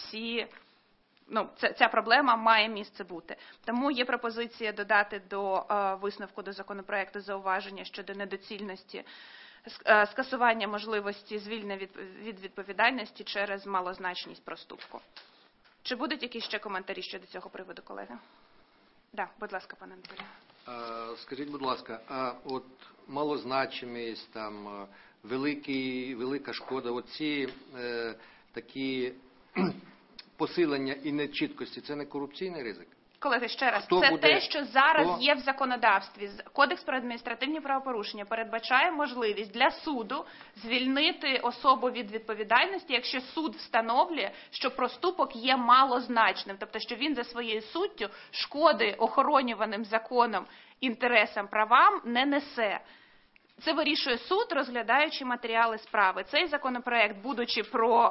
ця проблема має місце бути. Тому є пропозиція додати до висновку до законопроекту зауваження щодо недоцільності скасування можливості звільнення від відповідальності через малозначність проступку. Чи будуть якісь ще коментарі щодо цього приводу, колеги? Так, будь ласка, пане Анатолію. Скажіть, будь ласка, а от малозначимість, там, велика шкода, оці такі посилення і нечіткості, це не корупційний ризик? Колеги, ще раз, те, що зараз є в законодавстві. Кодекс про адміністративні правопорушення передбачає можливість для суду звільнити особу від відповідальності, якщо суд встановлює, що проступок є малозначним, тобто, що він за своєю суттю шкоди охоронюваним законом інтересам, правам не несе. Це вирішує суд, розглядаючи матеріали справи. Цей законопроект, будучи про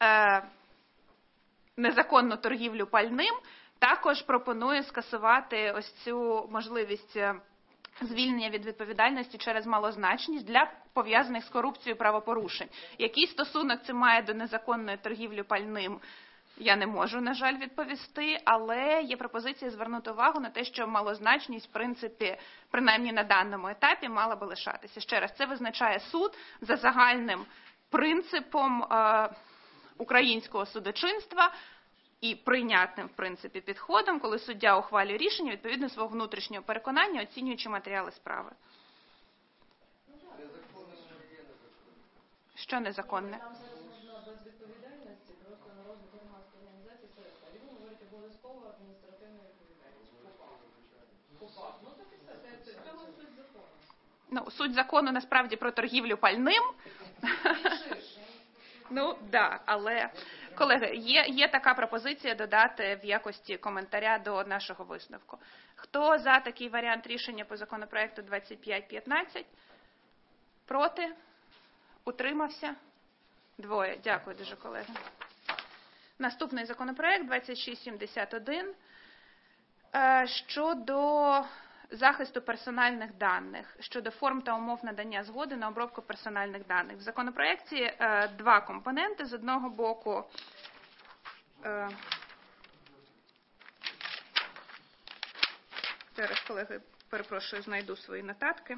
незаконну торгівлю пальним, також пропонує скасувати ось цю можливість звільнення від відповідальності через малозначність для пов'язаних з корупцією правопорушень. Який стосунок це має до незаконної торгівлі пальним, я не можу, на жаль, відповісти, але є пропозиція звернути увагу на те, що малозначність, в принципі, принаймні на даному етапі, мала би лишатися. Ще раз, це визначає суд за загальним принципом українського судочинства і прийнятним, в принципі, підходом, коли суддя ухвалює рішення відповідно свого внутрішнього переконання, оцінюючи матеріали справи. Що незаконне? Суть закону насправді про торгівлю пальним. Але, колеги, є така пропозиція додати в якості коментаря до нашого висновку. Хто за такий варіант рішення по законопроекту 2515? Проти? Утримався? Двоє. Дякую дуже, колеги. Наступний законопроект 2671 щодо захисту персональних даних, щодо форм та умов надання згоди на обробку персональних даних. В законопроекті два компоненти. З одного боку, зараз, колеги, перепрошую, знайду свої нотатки.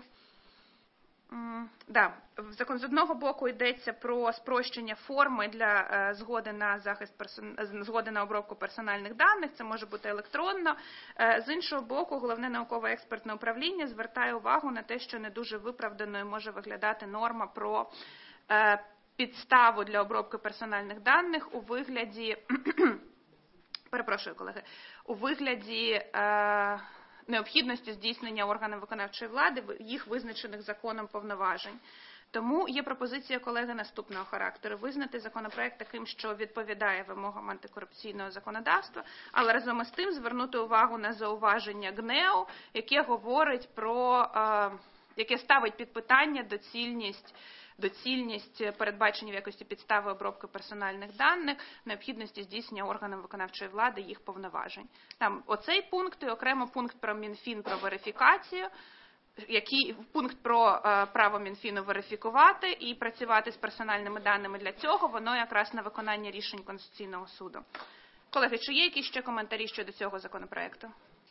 З одного боку йдеться про спрощення форми для згоди на обробку персональних даних, це може бути електронно. З іншого боку, Головне науково-експертне управління звертає увагу на те, що не дуже виправданою може виглядати норма про підставу для обробки персональних даних у вигляді, перепрошую, колеги, у вигляді необхідності здійснення органів виконавчої влади їх визначених законом повноважень. Тому є пропозиція колеги наступного характеру: визнати законопроект таким, що відповідає вимогам антикорупційного законодавства, але разом із тим звернути увагу на зауваження ГНЕУ, яке говорить про, яке ставить під питання доцільність передбачення в якості підстави обробки персональних даних, необхідності здійснення органами виконавчої влади їх повноважень. Там оцей пункт і окремо пункт про Мінфін про верифікацію, пункт про право Мінфіну верифікувати і працювати з персональними даними для цього, воно якраз на виконання рішень Конституційного суду. Колеги, чи є якісь ще коментарі щодо цього законопроекту?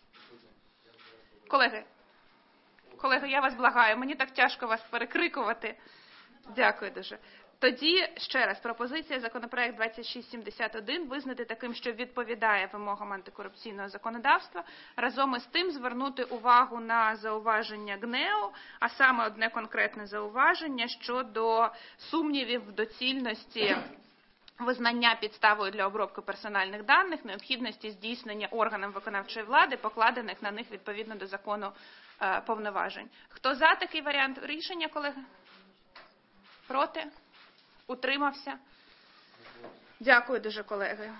Колеги, я вас благаю, мені так тяжко вас перекрикувати. Дякую дуже. Тоді, ще раз, пропозиція законопроект 2671 визнати таким, що відповідає вимогам антикорупційного законодавства, разом із тим звернути увагу на зауваження ГНЕУ, а саме одне конкретне зауваження щодо сумнівів в доцільності визнання підставою для обробки персональних даних, необхідності здійснення органам виконавчої влади, покладених на них відповідно до закону повноважень. Хто за такий варіант рішення, колеги? Проти? Утримався? Дякую дуже, колеги.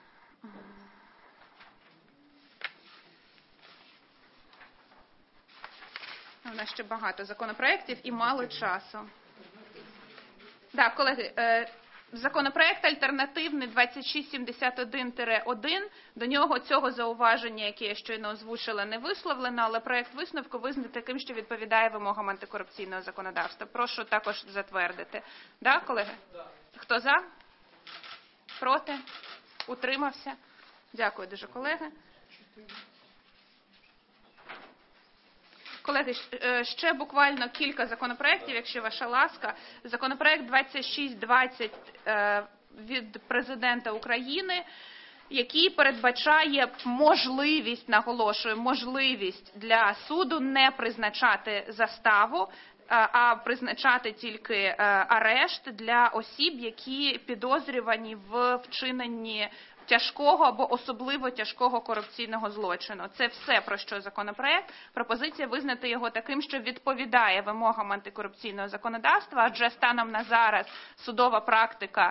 У нас ще багато законопроєктів і мало часу. Так, колеги, законопроєкт альтернативний 2671-1, до нього цього зауваження, яке я щойно озвучила, не висловлено, але проєкт висновку визнати таким, що відповідає вимогам антикорупційного законодавства. Прошу також затвердити. Так, колеги? Хто за? Проти? Утримався? Дякую дуже, колеги. Колеги, ще буквально кілька законопроєктів, якщо ваша ласка. Законопроєкт 2620 від Президента України, який передбачає можливість, наголошую, можливість для суду не призначати заставу, а призначати тільки арешт для осіб, які підозрювані в вчиненні тяжкого або особливо тяжкого корупційного злочину. Це все, про що законопроект. Пропозиція визнати його таким, що відповідає вимогам антикорупційного законодавства, адже станом на зараз судова практика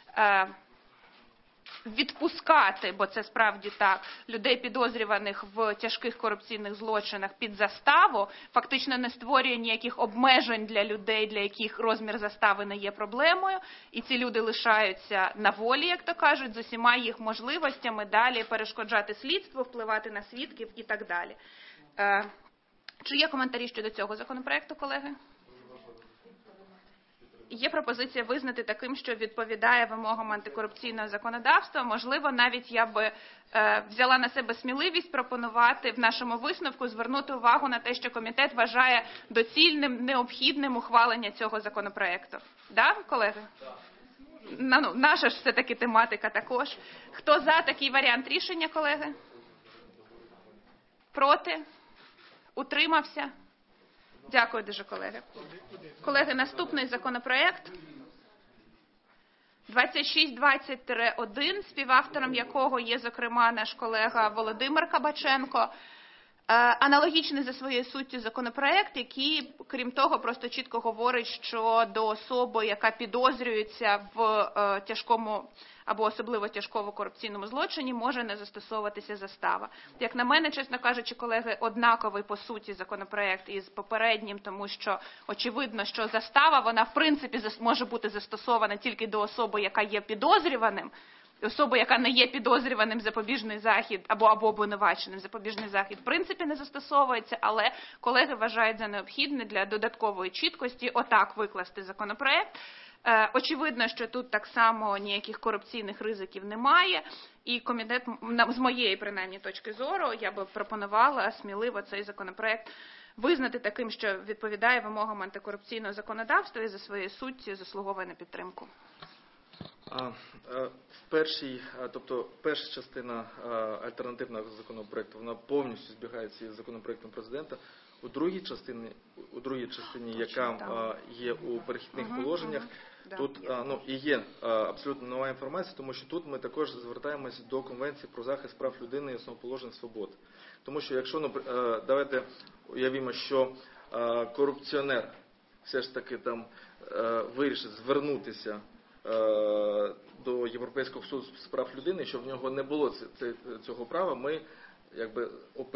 відпускати, бо це справді так, людей, підозрюваних в тяжких корупційних злочинах під заставу, фактично не створює ніяких обмежень для людей, для яких розмір застави не є проблемою, і ці люди лишаються на волі, як то кажуть, з усіма їх можливостями далі перешкоджати слідству, впливати на свідків і так далі. Чи є коментарі щодо цього законопроекту, колеги? Є пропозиція визнати таким, що відповідає вимогам антикорупційного законодавства. Можливо, навіть я би взяла на себе сміливість пропонувати в нашому висновку звернути увагу на те, що комітет вважає доцільним, необхідним ухвалення цього законопроекту. Да, колеги? Наша ж все-таки тематика також. Хто за такий варіант рішення, колеги? Проти? Утримався? Дякую дуже, колеги. Колеги, наступний законопроект 2620-1, співавтором якого є, зокрема, наш колега Володимир Кабаченко. Аналогічний за своєю суттю законопроект, який, крім того, просто чітко говорить, що до особи, яка підозрюється в тяжкому або особливо тяжкому корупційному злочині, може не застосовуватися застава. Як на мене, чесно кажучи, колеги, однаковий по суті законопроект із попереднім, тому що очевидно, що застава, вона в принципі може бути застосована тільки до особи, яка є підозрюваним. Особа, яка не є підозрюваним, запобіжний захід або обвинуваченим, запобіжний захід в принципі не застосовується, але колеги вважають за необхідне для додаткової чіткості отак викласти законопроект. Очевидно, що тут так само ніяких корупційних ризиків немає, і комітет, з моєї принаймні точки зору, я би пропонувала сміливо цей законопроект визнати таким, що відповідає вимогам антикорупційного законодавства і за своєю суттю заслуговує на підтримку. Перша частина альтернативного законопроекту, вона повністю збігається із законопроектом президента. У другій частині, яка є у перехідних положеннях, тут і є абсолютно нова інформація, тому що тут ми також звертаємося до Конвенції про захист прав людини і основоположних свобод. Тому що якщо, давайте уявімо, що корупціонер все ж таки там вирішить звернутися до Європейського суду з прав людини, щоб в нього не було цього права, ми якби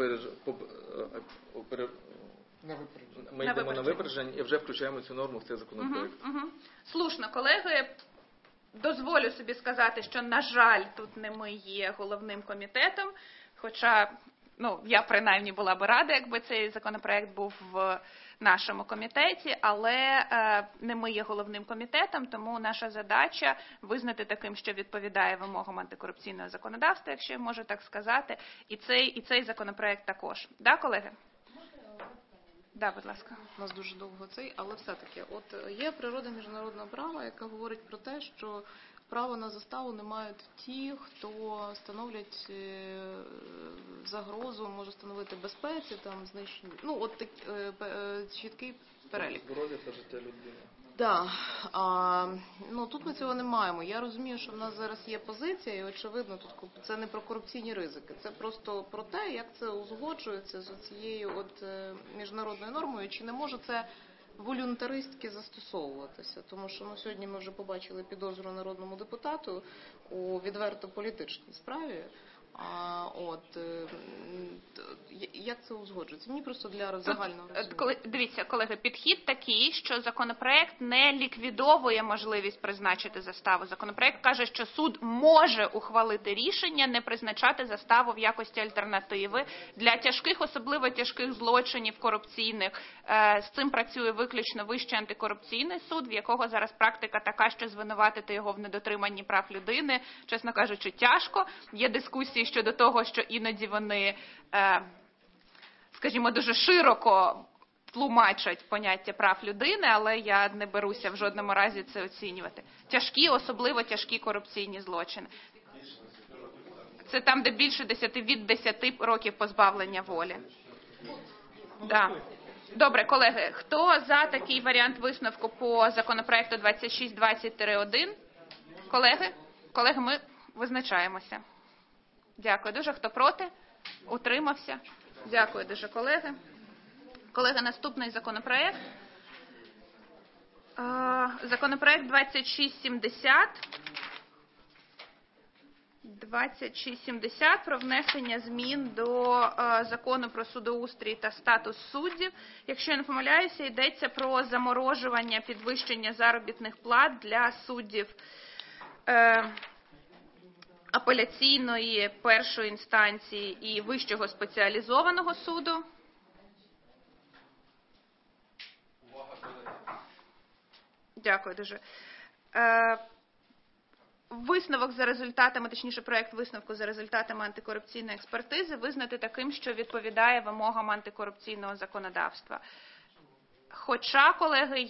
йдемо на випередження і вже включаємо цю норму в цей законопроект. Слушно, колеги. Дозволю собі сказати, що, на жаль, тут не ми є головним комітетом, хоча, я принаймні була би рада, якби цей законопроект був в нашому комітеті, але не ми є головним комітетом, тому наша задача визнати таким, що відповідає вимогам антикорупційного законодавства, якщо я можу так сказати, і цей законопроект також. Да, колеги? Да, будь ласка. У нас дуже довго але все-таки, є природа міжнародного права, яка говорить про те, що право на заставу не мають ті, хто становлять загрозу, може становити безпеці, знищення. Чіткий перелік. Здоров'я та життя людини. Так. Тут ми цього не маємо. Я розумію, що в нас зараз є позиція, і очевидно, тут це не про корупційні ризики. Це просто про те, як це узгоджується з цією міжнародною нормою, чи не може це волюнтаристськи застосовуватися. Тому що сьогодні ми вже побачили підозру народному депутату у відверто політичній справі. як це узгоджується? Мені просто для загального розуміння. Дивіться, колеги, підхід такий, що законопроект не ліквідовує можливість призначити заставу. Законопроект каже, що суд може ухвалити рішення не призначати заставу в якості альтернативи. Для тяжких, особливо тяжких злочинів корупційних, з цим працює виключно Вищий антикорупційний суд, в якого зараз практика така, що звинуватити його в недотриманні прав людини, чесно кажучи, тяжко. Є дискусії щодо того, що іноді вони, скажімо, дуже широко тлумачать поняття прав людини, але я не беруся в жодному разі це оцінювати. Тяжкі, особливо тяжкі корупційні злочини. Це там, де більше від 10 років позбавлення волі. Да. Добре, колеги, хто за такий варіант висновку по законопроекту 2620-1? Колеги, ми визначаємося. Дякую дуже. Хто проти? Утримався? Дякую дуже, колеги. Колеги, наступний законопроект. Законопроект 2670. 2670 про внесення змін до Закону про судоустрій та статус суддів. Якщо я не помиляюся, йдеться про заморожування підвищення заробітних плат для суддів апеляційної, першої інстанції і вищого спеціалізованого суду. Дякую дуже. Висновок за результатами, точніше проект висновку за результатами антикорупційної експертизи визнати таким, що відповідає вимогам антикорупційного законодавства. Хоча, колеги,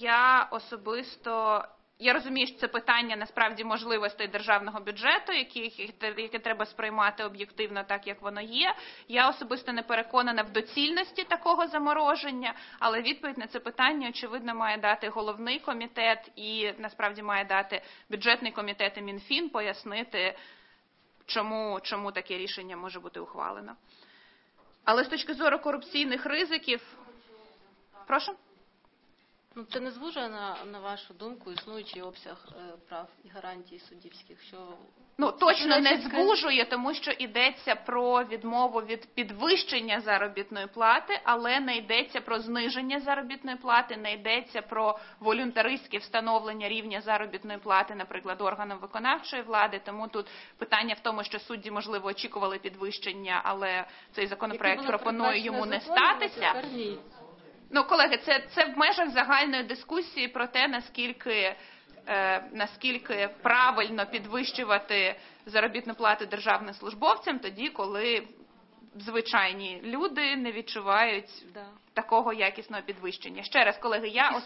я розумію, що це питання насправді можливостей державного бюджету, яке треба сприймати об'єктивно так, як воно є. Я особисто не переконана в доцільності такого замороження, але відповідь на це питання, очевидно, має дати головний комітет і насправді має дати бюджетний комітет і Мінфін пояснити, чому таке рішення може бути ухвалено. Але з точки зору корупційних ризиків... Прошу? Ну, це не звужує, на вашу думку, існуючий обсяг прав і гарантій суддівських? Точно не звужує, тому що йдеться про відмову від підвищення заробітної плати, але не йдеться про зниження заробітної плати, не йдеться про волюнтаристське встановлення рівня заробітної плати, наприклад, органом виконавчої влади. Тому тут питання в тому, що судді, можливо, очікували підвищення, але цей законопроект пропонує йому не статися. Колеги, це в межах загальної дискусії про те, наскільки правильно підвищувати заробітну плату державним службовцям тоді, коли звичайні люди не відчувають такого якісного підвищення. Ще раз, колеги,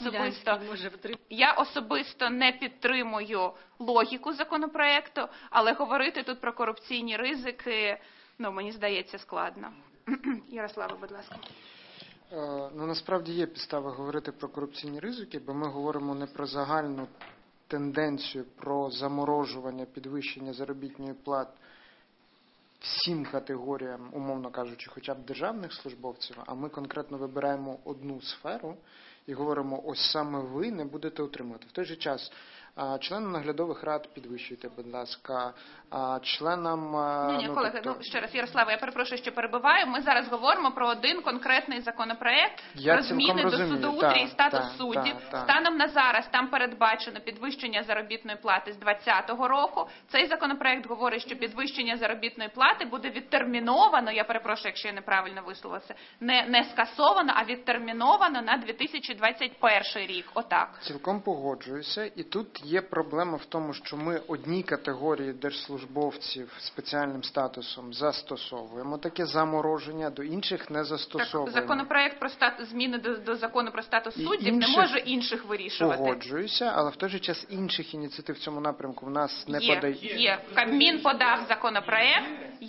я особисто не підтримую логіку законопроекту, але говорити тут про корупційні ризики, мені здається, складно. Ярослава, будь ласка. Насправді є підстави говорити про корупційні ризики, бо ми говоримо не про загальну тенденцію, про заморожування, підвищення заробітної плат всім категоріям, умовно кажучи, хоча б державних службовців, а ми конкретно вибираємо одну сферу і говоримо, ось саме ви не будете отримувати. В той же час членам наглядових рад підвищуйте, будь ласка, членам... колеги, ще раз, Ярослава, я перепрошую, що перебиваю. Ми зараз говоримо про один конкретний законопроект про зміни до судоустрій і статус суддів. Станом на зараз там передбачено підвищення заробітної плати з 2020 року. Цей законопроект говорить, що підвищення заробітної плати буде відтерміновано, я перепрошую, якщо я неправильно висловилася, не скасовано, а відтерміновано на 2021 рік. Отак. Цілком погоджуюся. І тут є проблема в тому, що ми одній категорії держслужбовців з спеціальним статусом застосовуємо таке замороження, до інших не застосовуємо. Так, законопроект про зміни до закону про статус суддів не може інших вирішувати. Погоджуюся, але в той же час інших ініціатив в цьому напрямку в нас не подають. Є. Кабмін подав законопроект.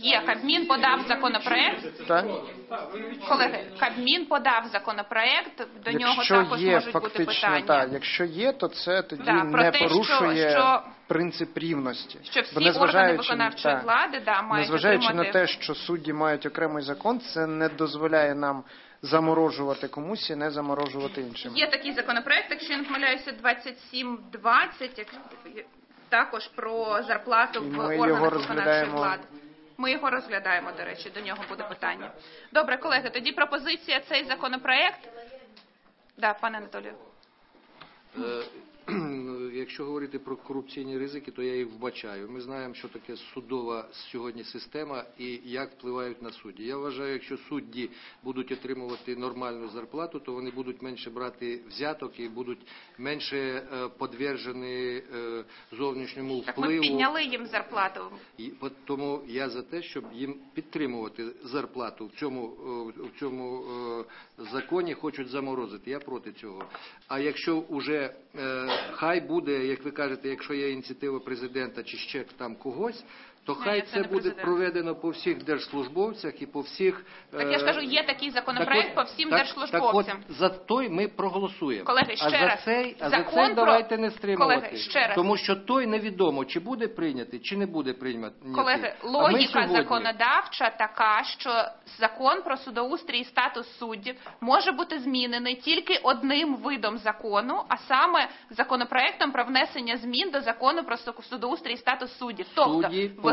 Так? Колеги, Кабмін подав законопроект, до нього також можуть бути питання. Якщо є, то це тоді не порушує принцип рівності. Що всі органи виконавчої влади мають незважаючи на те, що судді мають окремий закон, це не дозволяє нам заморожувати комусь і не заморожувати іншим. Є такий законопроект, якщо я не помиляюся, 2720, також про зарплату в органах виконавчої влади. Ми його розглядаємо, до речі, до нього буде питання. Добре, колеги, тоді пропозиція цей законопроект. Да, пане Анатолію. Якщо говорити про корупційні ризики, то я їх вбачаю. Ми знаємо, що таке судова сьогодні система і як впливають на судді. Я вважаю, якщо судді будуть отримувати нормальну зарплату, то вони будуть менше брати взяток і будуть менше підвержені зовнішньому впливу. Так ми підняли їм зарплату. Тому я за те, щоб їм підтримувати зарплату. В цьому законі хочуть заморозити. Я проти цього. А якщо вже хай буде, як ви кажете, якщо є ініціатива президента чи ще там когось, то хай це буде проведено по всіх держслужбовцях і по всіх... Так я ж кажу, є такий законопроект по всім держслужбовцям. Так от, за той ми проголосуємо. Колеги, ще раз. За цей давайте не стримувати. Колеги, ще раз. Тому що той невідомо, чи буде прийнятий, чи не буде прийнятий. Колеги, логіка законодавча така, що закон про судоустрій і статус суддів може бути змінений тільки одним видом закону, а саме законопроектом про внесення змін до закону про судоустрій і статус суддів. Тобто,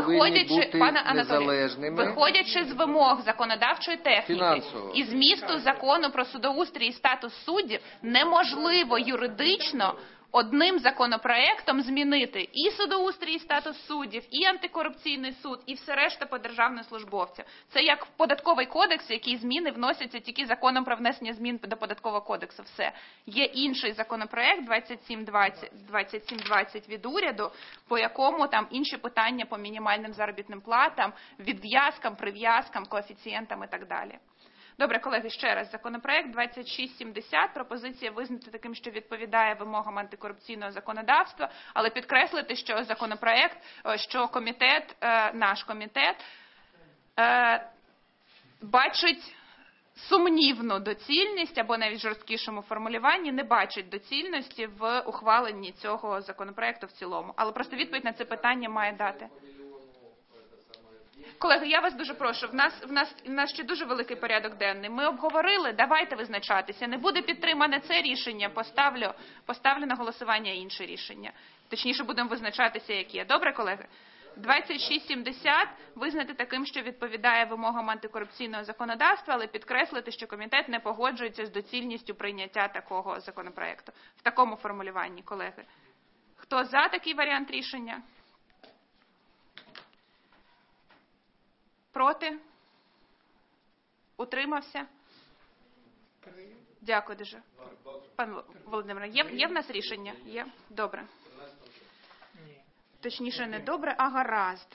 виходячи з вимог законодавчої техніки і змісту закону про судоустрій і статус суддів, неможливо юридично одним законопроектом змінити і судоустрій і статус суддів, і антикорупційний суд, і все решта по державним службовцям. Це як в податковий кодекс, які зміни вносяться тільки законом про внесення змін до податкового кодексу. Все. Є інший законопроект 2720 від уряду, по якому там інші питання по мінімальним заробітним платам, відв'язкам, прив'язкам, коефіцієнтам і так далі. Добре, колеги, ще раз. Законопроект 2670, пропозиція визнати таким, що відповідає вимогам антикорупційного законодавства, але підкреслити, що законопроект, що комітет, наш комітет, бачить сумнівну доцільність, або навіть в жорсткішому формулюванні, не бачить доцільності в ухваленні цього законопроекту в цілому. Але просто відповідь на це питання має дати. Колеги, я вас дуже прошу, в нас ще дуже великий порядок денний. Ми обговорили, давайте визначатися. Не буде підтримане це рішення, поставлю на голосування інше рішення. Точніше, будемо визначатися, як є. Добре, колеги? 2670 визнати таким, що відповідає вимогам антикорупційного законодавства, але підкреслити, що комітет не погоджується з доцільністю прийняття такого законопроекту. В такому формулюванні, колеги. Хто за такий варіант рішення? Проти? Утримався? Дякую дуже. Пан Володимир, є в нас рішення? Є? Добре. Точніше, не добре, а гаразд.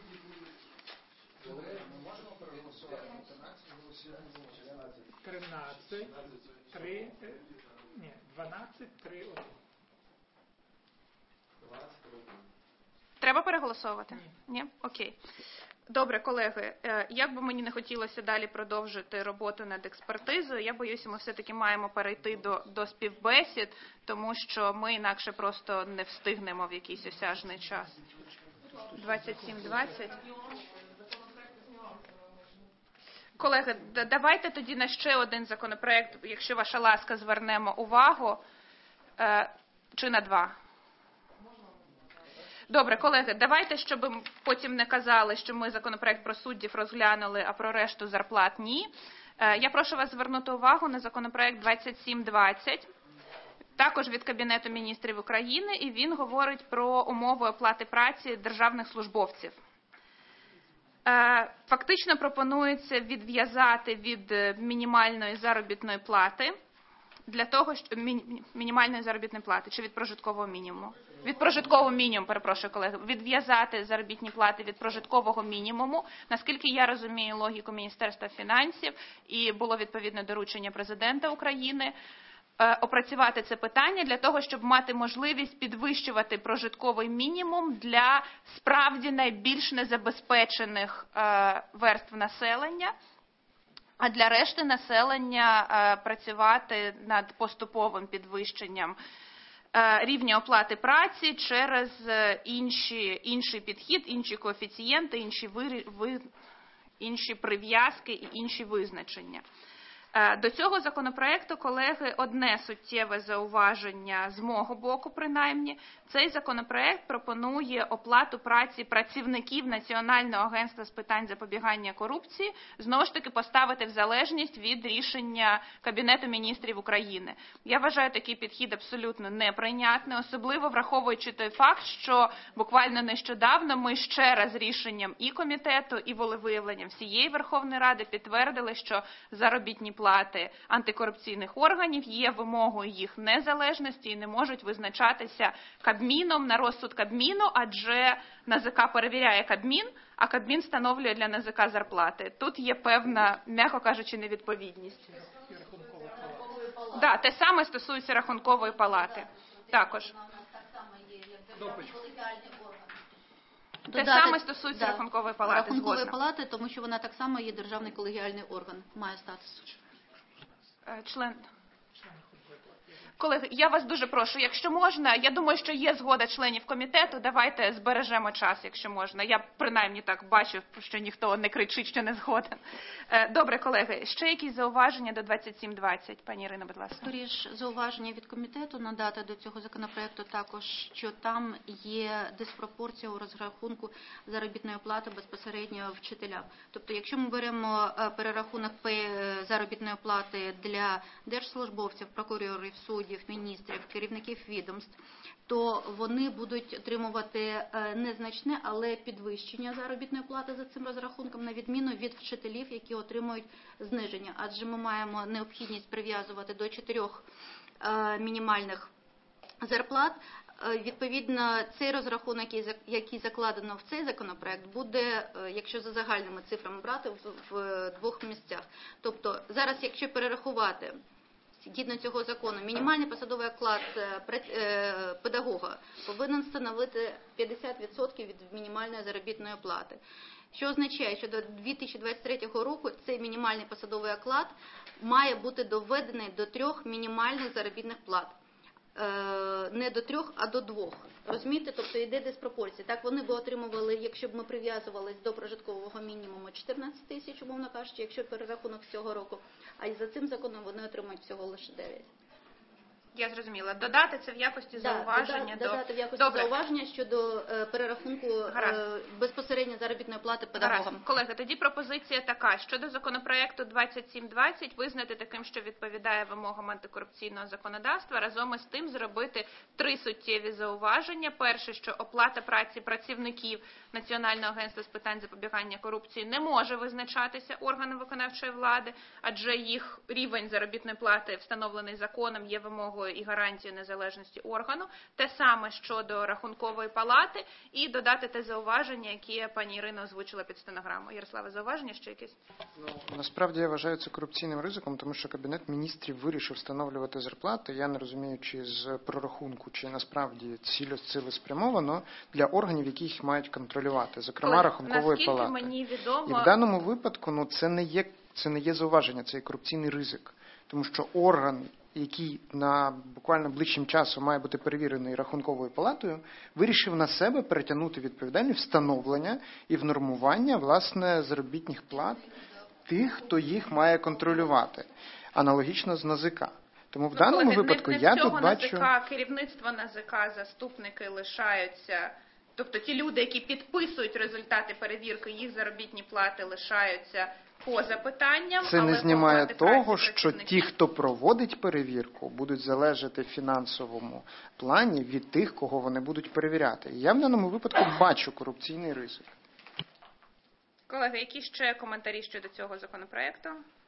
13, 3, ні, 12, 3, 1. Треба переголосовувати? Ні? Окей. Добре, колеги, як би мені не хотілося далі продовжити роботу над експертизою, я боюся, ми все-таки маємо перейти до співбесід, тому що ми інакше просто не встигнемо в якийсь осяжний час. 27:20. Колеги, давайте тоді на ще один законопроект, якщо ваша ласка, звернемо увагу, чи на два. Добре, колеги, давайте, щоб потім не казали, що ми законопроект про суддів розглянули, а про решту зарплат ні. Я прошу вас звернути увагу на законопроект 2720, також від Кабінету міністрів України, і він говорить про умови оплати праці державних службовців. Фактично пропонується відв'язати від мінімальної заробітної плати, для того, що мінімальної заробітної плати, чи від прожиткового мінімуму. Від прожиткового мінімуму, перепрошую, колеги, відв'язати заробітні плати від прожиткового мінімуму. Наскільки я розумію логіку Міністерства фінансів, і було відповідне доручення президента України, опрацювати це питання для того, щоб мати можливість підвищувати прожитковий мінімум для справді найбільш незабезпечених верств населення, а для решти населення працювати над поступовим підвищенням рівня оплати праці через інший підхід, інші коефіцієнти, інші прив'язки і інші визначення. До цього законопроекту, колеги, одне суттєве зауваження з мого боку, принаймні. Цей законопроект пропонує оплату праці працівників Національного агентства з питань запобігання корупції знову ж таки поставити в залежність від рішення Кабінету міністрів України. Я вважаю такий підхід абсолютно неприйнятний, особливо враховуючи той факт, що буквально нещодавно ми ще раз рішенням і комітету, і волевиявленням всієї Верховної Ради підтвердили, що заробітні плати антикорупційних органів є вимогою їх незалежності і не можуть визначатися Кабміном на розсуд Кабміну, адже НАЗК перевіряє Кабмін, а Кабмін встановлює для НАЗК зарплати. Тут є певна, м'яко кажучи, невідповідність. Да, те саме стосується Рахункової палати. Також. Те саме стосується Рахункової палати. Рахункової палати, тому що вона так само є державний колегіальний орган, має статус. Член. Колеги, я вас дуже прошу, якщо можна, я думаю, що є згода членів комітету, давайте збережемо час, якщо можна. Я принаймні так бачу, що ніхто не кричить, що не згоден. Добре, колеги, ще якісь зауваження до 2720? Пані Ірино, будь ласка. Скоріш, зауваження від комітету надати до цього законопроекту також, що там є диспропорція у розрахунку заробітної плати безпосередньо вчителям. Тобто, якщо ми беремо перерахунок заробітної плати для держслужбовців, прокурорів, суддів, міністрів, керівників відомств, то вони будуть отримувати незначне, але підвищення заробітної плати за цим розрахунком, на відміну від вчителів, які отримують зниження. Адже ми маємо необхідність прив'язувати до 4 мінімальних зарплат. Відповідно, цей розрахунок, який закладено в цей законопроект, буде, якщо за загальними цифрами брати, в 2 місцях. Тобто, зараз, якщо перерахувати згідно цього закону, мінімальний посадовий оклад педагога повинен становити 50% від мінімальної заробітної плати. Що означає, що до 2023 року цей мінімальний посадовий оклад має бути доведений до 3 мінімальних заробітних плат. Не до 3, а до 2. Розумієте? Тобто йде диспропорція. Так вони б отримували, якщо б ми прив'язувались до прожиткового мінімуму 14 тисяч, умовно кажучи, якщо перерахунок цього року, а і за цим законом вони отримують всього лише 9. Я зрозуміла. Додати це в якості зауваження. Додати в якості зауваження щодо перерахунку безпосередньо заробітної плати педагогам. Колеги, тоді пропозиція така. Щодо законопроекту 2720 визнати таким, що відповідає вимогам антикорупційного законодавства, разом із тим зробити 3 суттєві зауваження. Перше, що оплата праці працівників Національного агентства з питань запобігання корупції не може визначатися органом виконавчої влади, адже їх рівень заробітної плати, встановлений законом, є вимогою і гарантією незалежності органу. Те саме щодо Рахункової палати і додати те зауваження, яке пані Ірина озвучила під стенограму. Ярославе, зауваження ще якесь? Насправді я вважаю це корупційним ризиком, тому що Кабінет міністрів вирішив встановлювати зарплати, я не розумію, чи з прорахунку, чи насправді цілеспрямовано для органів, які їх мають контролювати, зокрема Рахункової палати. Мені відомо... І в даному випадку це не є зауваження, це є корупційний ризик, тому що орган, який на буквально ближчим часом має бути перевірений Рахунковою палатою, вирішив на себе перетягнути відповідальність встановлення і внормування, власне, заробітних плат тих, хто їх має контролювати. Аналогічно з НАЗК. Тому в даному випадку я тут бачу... Керівництво НАЗК, заступники лишаються... Тобто ті люди, які підписують результати перевірки, їх заробітні плати лишаються поза питанням. Це не знімає того, що ті, хто проводить перевірку, будуть залежати в фінансовому плані від тих, кого вони будуть перевіряти. І я в даному випадку бачу корупційний ризик. Колеги, які ще коментарі щодо цього законопроекту?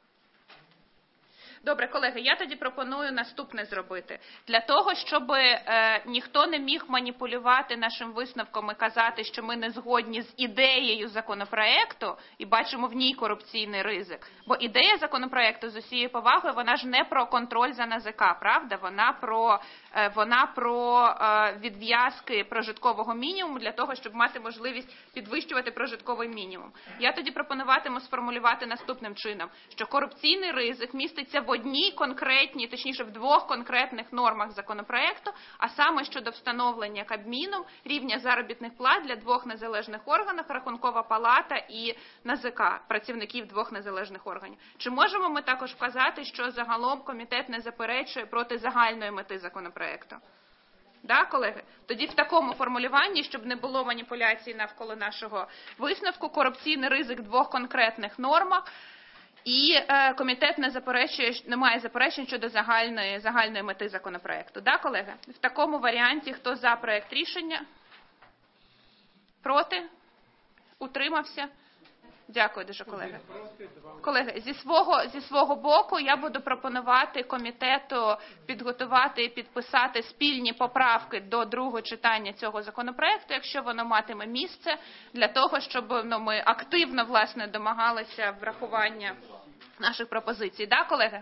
Добре, колеги, я тоді пропоную наступне зробити. Для того, щоб ніхто не міг маніпулювати нашим висновком і казати, що ми не згодні з ідеєю законопроекту і бачимо в ній корупційний ризик. Бо ідея законопроекту, з усією повагою, вона ж не про контроль за НАЗК, правда? Вона про Вона про відв'язки прожиткового мінімуму для того, щоб мати можливість підвищувати прожитковий мінімум. Я тоді пропонуватиму сформулювати наступним чином, що корупційний ризик міститься в одній конкретній, точніше в двох конкретних нормах законопроекту, а саме щодо встановлення Кабміном рівня заробітних плат для двох незалежних органів, Рахункова палата і НАЗК, працівників двох незалежних органів. Чи можемо ми також вказати, що загалом комітет не заперечує проти загальної мети законопроекту? Да, колеги? Тоді в такому формулюванні, щоб не було маніпуляцій навколо нашого висновку, корупційний ризик в двох конкретних нормах, і комітет не має заперечень щодо загальної мети законопроекту. Да, колеги? В такому варіанті хто за проект рішення? Проти? Утримався? Дякую дуже, колеги. Колеги, зі свого боку я буду пропонувати комітету підготувати і підписати спільні поправки до другого читання цього законопроекту, якщо воно матиме місце, для того, щоб ми активно, власне, домагалися врахування наших пропозицій. Да, колеги?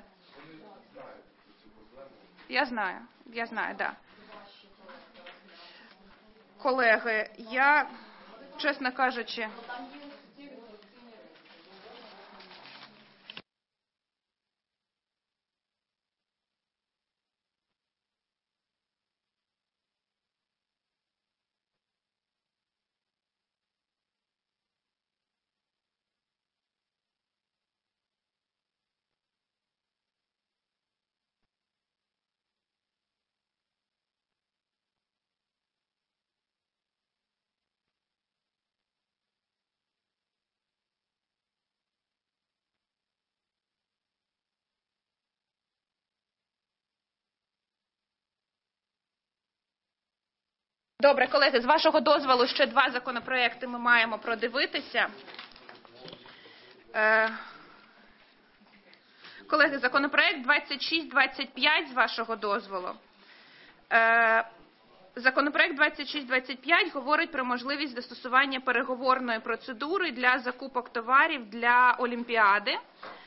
Я знаю, да. Колеги, я, чесно кажучи, добре, колеги, з вашого дозволу ще два законопроекти ми маємо продивитися. Колеги, законопроект 2625 з вашого дозволу. Законопроект 2625 говорить про можливість застосування переговорної процедури для закупок товарів для Олімпіади.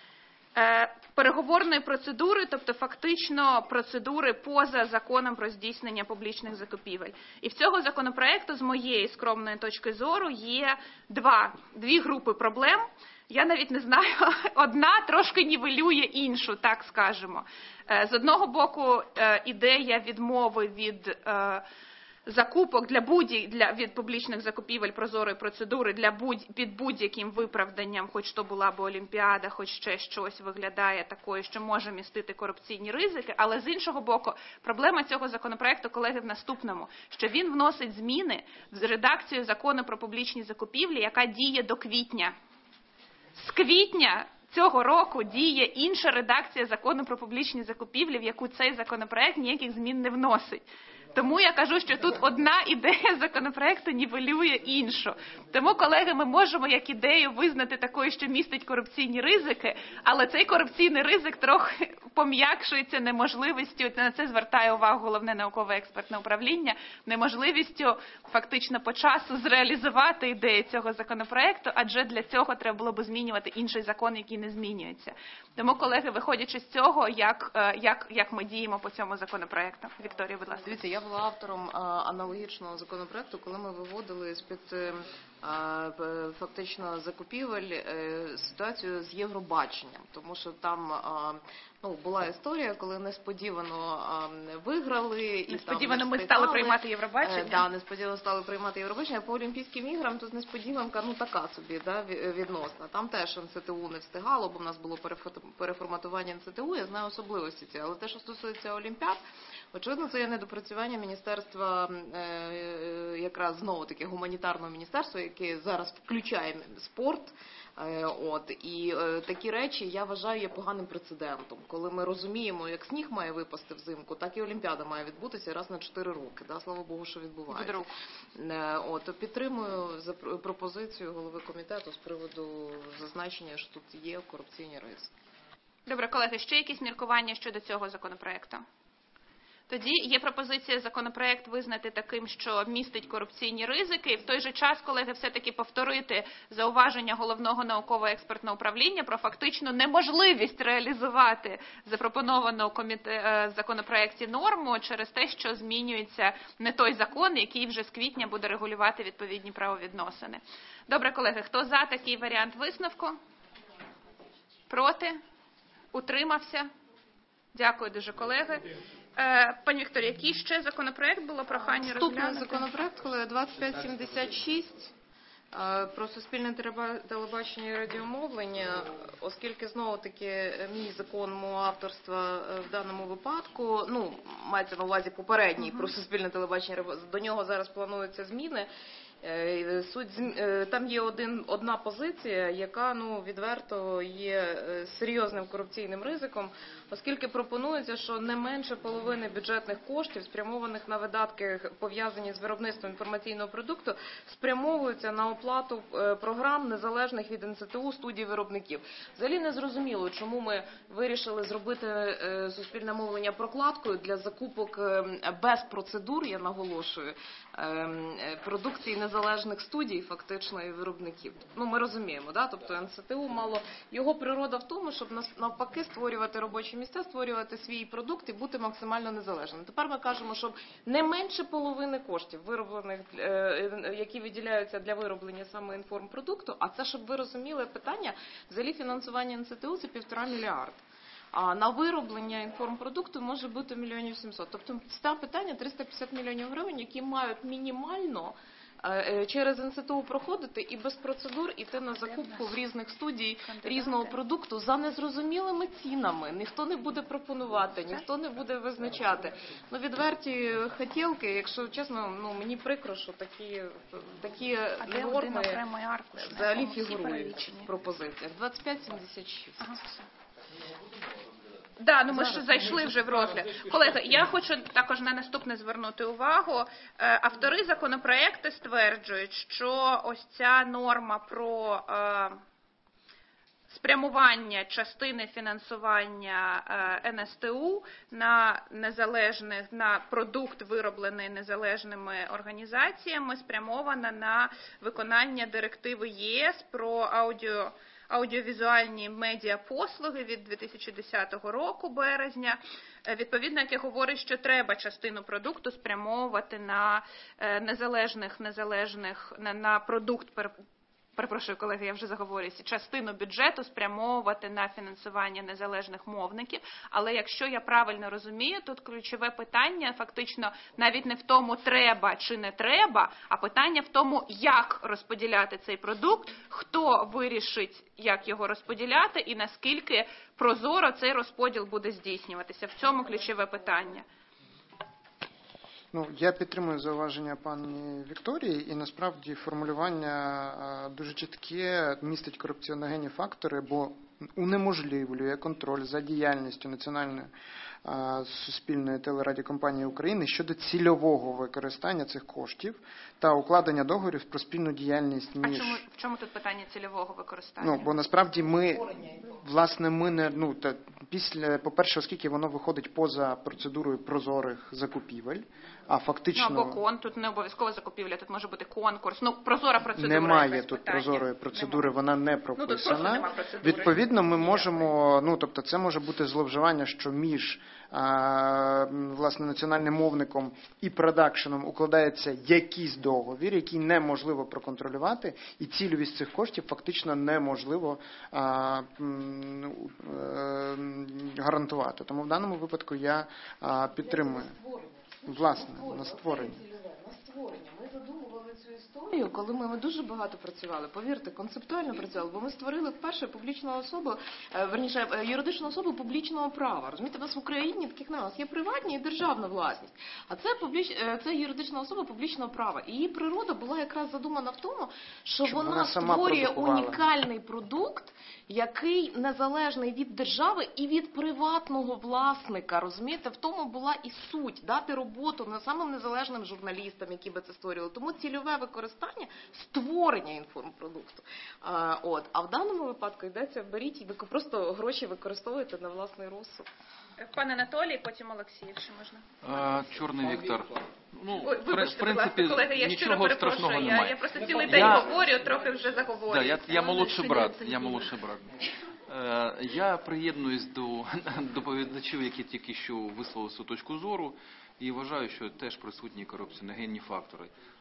Переговорної процедури, тобто фактично процедури поза законом про здійснення публічних закупівель. І в цього законопроекту, з моєї скромної точки зору, є дві групи проблем. Я навіть не знаю, одна трошки нівелює іншу, так скажемо. З одного боку, ідея відмови від закупок від публічних закупівель прозорої процедури під будь-яким виправданням, хоч то була б Олімпіада, хоч ще щось, виглядає такою, що може містити корупційні ризики. Але з іншого боку, проблема цього законопроекту, колеги, в наступному, що він вносить зміни в редакцію закону про публічні закупівлі, яка діє до квітня. З квітня цього року діє інша редакція закону про публічні закупівлі, в яку цей законопроект ніяких змін не вносить. Тому я кажу, що тут одна ідея законопроекту нівелює іншу. Тому, колеги, ми можемо як ідею визнати такою, що містить корупційні ризики, але цей корупційний ризик трохи пом'якшується неможливістю, на це звертає увагу Головне науково-експертне управління, неможливістю фактично по часу зреалізувати ідею цього законопроекту, адже для цього треба було б змінювати інший закон, який не змінюється. Тому, колеги, виходячи з цього, як ми діємо по цьому законопроекту. Вікторія, будь ласка. Дивіться, я була автором аналогічного законопроекту, коли ми виводили з-під фактично закупівель ситуацію з Євробаченням, тому що там була історія, коли несподівано виграли. Несподівано ми стали приймати Євробачення? Так, несподівано стали приймати Євробачення. По Олімпійським іграм тут несподіванка, така собі, відносна. Там теж НЦТУ не встигало, бо в нас було переформатування НЦТУ, я знаю особливості ці. Але те, що стосується Олімпіад, очевидно, це є недопрацювання міністерства, якраз знову-таки гуманітарного міністерства, яке зараз включає спорт. І такі речі, я вважаю, є поганим прецедентом. Коли ми розуміємо, як сніг має випасти взимку, так і Олімпіада має відбутися раз на 4 роки. Слава Богу, що відбувається. То підтримую пропозицію голови комітету з приводу зазначення, що тут є корупційні ризики. Добре, колеги, ще якісь міркування щодо цього законопроекту? Тоді є пропозиція законопроект визнати таким, що містить корупційні ризики, і в той же час, колеги, все-таки повторити зауваження Головного науково-експертного управління про фактичну неможливість реалізувати запропоновану в законопроекті норму через те, що змінюється не той закон, який вже з квітня буде регулювати відповідні правовідносини. Добре, колеги, хто за такий варіант висновку? Проти? Утримався? Дякую дуже, колеги. Пані Вікторія, який ще законопроект було прохання розглянути? Наступний законопроект, колеги, 2576 про суспільне телебачення і радіомовлення, оскільки знову-таки мій закон мого авторства в даному випадку, ну, мається на увазі попередній про суспільне телебачення, до нього зараз плануються зміни. Там є одна позиція, яка відверто є серйозним корупційним ризиком, оскільки пропонується, що не менше половини бюджетних коштів, спрямованих на видатки, пов'язані з виробництвом інформаційного продукту, спрямовуються на оплату програм, незалежних від НСТУ, студій виробників. Взагалі не зрозуміло, чому ми вирішили зробити суспільне мовлення прокладкою для закупок без процедур, я наголошую, продукції незалежних студій, фактично, і виробників. Ми розуміємо, да? Тобто НСТУ мало, його природа в тому, щоб навпаки створювати робочі місця, створювати свій продукт і бути максимально незалежним. Тепер ми кажемо, що не менше половини коштів, вироблених, які виділяються для вироблення саме інформпродукту, а це, щоб ви розуміли питання, взагалі фінансування НСТУ – це 1,5 мільярда. А на вироблення інформпродукту може бути 1 700 000. Тобто це питання 350 мільйонів гривень, які мають мінімально через НСТУ проходити і без процедур іти на закупку в різних студій різного продукту за незрозумілими цінами. Ніхто не буде пропонувати, ніхто не буде визначати. Відверті хотілки, якщо чесно, мені прикро, що такі норми взагалі фігурують в пропозиціях. 2576. Да, ми ж зайшли вже в розгляд. Колеги, я хочу також на наступне звернути увагу. Автори законопроекту стверджують, що ось ця норма про спрямування частини фінансування НСТУ на продукт, вироблений незалежними організаціями, спрямована на виконання директиви ЄС про аудіовізуальні медіапослуги від 2010 року, березня, відповідно, яке говорить, що треба частину продукту спрямовувати на на продукт, перепрошую, колеги, я вже заговорююся, частину бюджету спрямовувати на фінансування незалежних мовників. Але якщо я правильно розумію, тут ключове питання фактично навіть не в тому, треба чи не треба, а питання в тому, як розподіляти цей продукт, хто вирішить, як його розподіляти і наскільки прозоро цей розподіл буде здійснюватися. В цьому ключове питання. Я підтримую зауваження пані Вікторії, і насправді формулювання дуже чітке, містить корупціоногенні фактори, бо унеможливлює контроль за діяльністю Національної суспільної телерадіокомпанії України щодо цільового використання цих коштів та укладення договорів про спільну діяльність між... А в чому тут питання цільового використання? Бо насправді по-перше, оскільки воно виходить поза процедурою прозорих закупівель, а фактично... Тут не обов'язково закупівля, тут може бути конкурс. Прозора процедура. Немає тут прозорої процедури, вона не прописана. Відповідно, ми можемо, тобто це може бути зловживання, що між власне національним мовником і продакшеном укладається якийсь договір, який неможливо проконтролювати, і цільовість цих коштів фактично неможливо гарантувати. Тому в даному випадку я підтримую. Власне, на створення. Ми задумували цю історію, коли ми дуже багато працювали. Повірте, концептуально працювали, бо ми створили вперше юридичну особу публічного права. Розумієте, у нас в Україні таких немає. У нас є приватні і державна власність. А це юридична особа публічного права. І її природа була якраз задумана в тому, що вона створює унікальний продукт, який незалежний від держави і від приватного власника. Розумієте, в тому була і суть. Дати роботу самим незалежним журналістам, які би це створювали. Тому цільове використання використання, створення інформпродукту. А в даному випадку йдеться, беріть і ви просто гроші використовуєте на власний розсуд. Пан Анатолій, потім Олексій, якщо можна. Чорний Віктор. Ну, Ой, вибачте, в принципі, будь ласка, колеги, я щиро нічого страшного перепрошую. немає. Я просто цілий день говорю, трохи вже заговорю. Я молодший брат. Я приєднуюсь до доповідачів, які тільки що висловили свою точку зору, і вважаю, що теж присутні корупціоногенні фактори.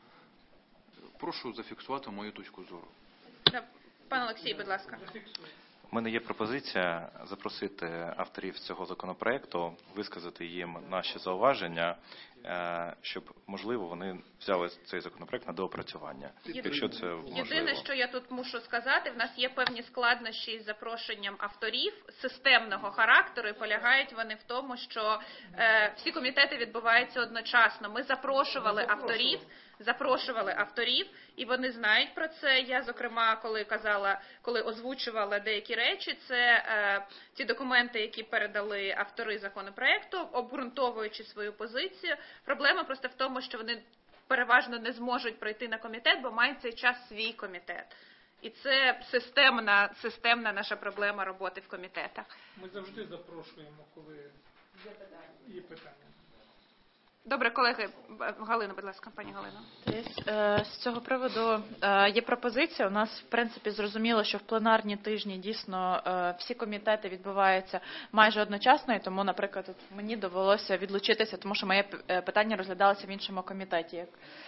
Прошу зафіксувати мою точку зору. Пан Олексій, будь ласка. У мене є пропозиція запросити авторів цього законопроекту, висказати їм наші зауваження, щоб, можливо, вони взяли цей законопроект на доопрацювання. Якщо це можливо. Єдине, що я тут мушу сказати, в нас є певні складнощі із запрошенням авторів системного характеру, і полягають вони в тому, що всі комітети відбуваються одночасно. Ми запрошували авторів, і вони знають про це. Я, зокрема, коли озвучувала деякі речі, це ті документи, які передали автори законопроекту, обґрунтовуючи свою позицію. Проблема просто в тому, що вони переважно не зможуть пройти на комітет, бо мають цей час свій комітет. І це системна наша проблема роботи в комітетах. Ми завжди запрошуємо, коли є питання. Добре, колеги. Галина, будь ласка, пані Галина. З цього приводу є пропозиція. У нас, в принципі, зрозуміло, що в пленарні тижні дійсно всі комітети відбуваються майже одночасно, і тому, наприклад, мені довелося відлучитися, тому що моє питання розглядалося в іншому комітеті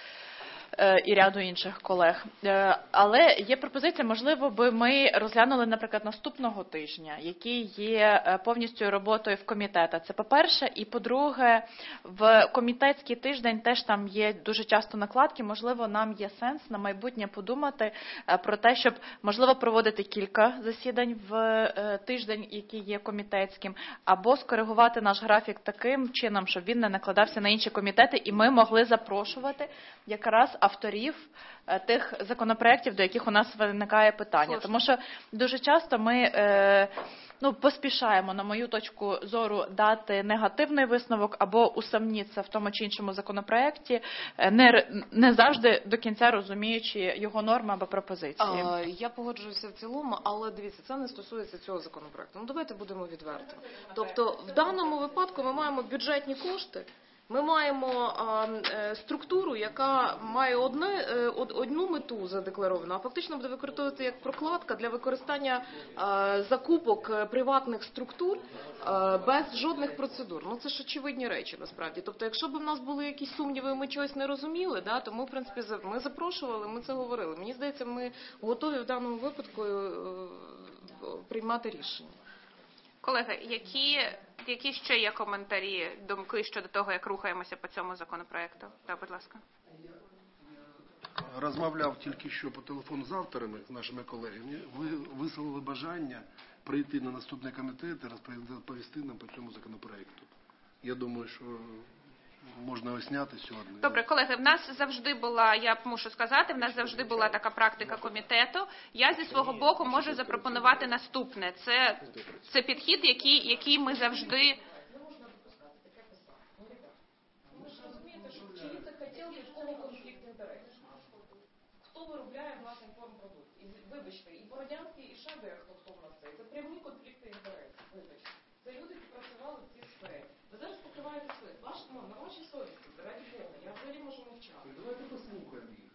і ряду інших колег. Але є пропозиція, можливо, би ми розглянули, наприклад, наступного тижня, який є повністю роботою в комітетах. Це по-перше. І по-друге, в комітетський тиждень теж там є дуже часто накладки. Можливо, нам є сенс на майбутнє подумати про те, щоб, можливо, проводити кілька засідань в тиждень, який є комітетським, або скоригувати наш графік таким чином, щоб він не накладався на інші комітети, і ми могли запрошувати якраз авторів тих законопроєктів, до яких у нас виникає питання. Тому що дуже часто ми поспішаємо, на мою точку зору, дати негативний висновок або усамнітися в тому чи іншому законопроєкті, не завжди до кінця розуміючи його норми або пропозиції. Я погоджуюся в цілому, але дивіться, це не стосується цього законопроєкту. Давайте будемо відверто. Тобто, в даному випадку ми маємо бюджетні кошти, ми маємо структуру, яка має одну мету задекларовану, а фактично буде використовувати як прокладка для використання закупок приватних структур без жодних процедур. Це ж очевидні речі, насправді. Тобто, якщо б в нас були якісь сумніви, ми чогось не розуміли, то ми, в принципі, ми запрошували, ми це говорили. Мені здається, ми готові в даному випадку приймати рішення. Колеги, які ще є коментарі, думки щодо того, як рухаємося по цьому законопроекту? Так, будь ласка. Розмовляв тільки що по телефону з авторами, нашими колегами. Ви висловили бажання прийти на наступний комітет і розповісти нам по цьому законопроекту. Я думаю, що можна осняти сьогодні. Добре, колеги, в нас завжди була, я мушу сказати, в нас завжди була така практика комітету. Я зі свого боку можу запропонувати наступне. Це підхід, який ми завжди... Хто виробляє наш інформпродукт? Вибачте, і Бородянський, і ще дехто, хто в нас це. Це прямі конфлікти інтересів. Вибачте. Це люди, які працювали в цій сфері. Ви зараз покриваєте свої. На вашій совісті, раді Бога. Я взагалі можу мовчати. Давайте послухаємо їх.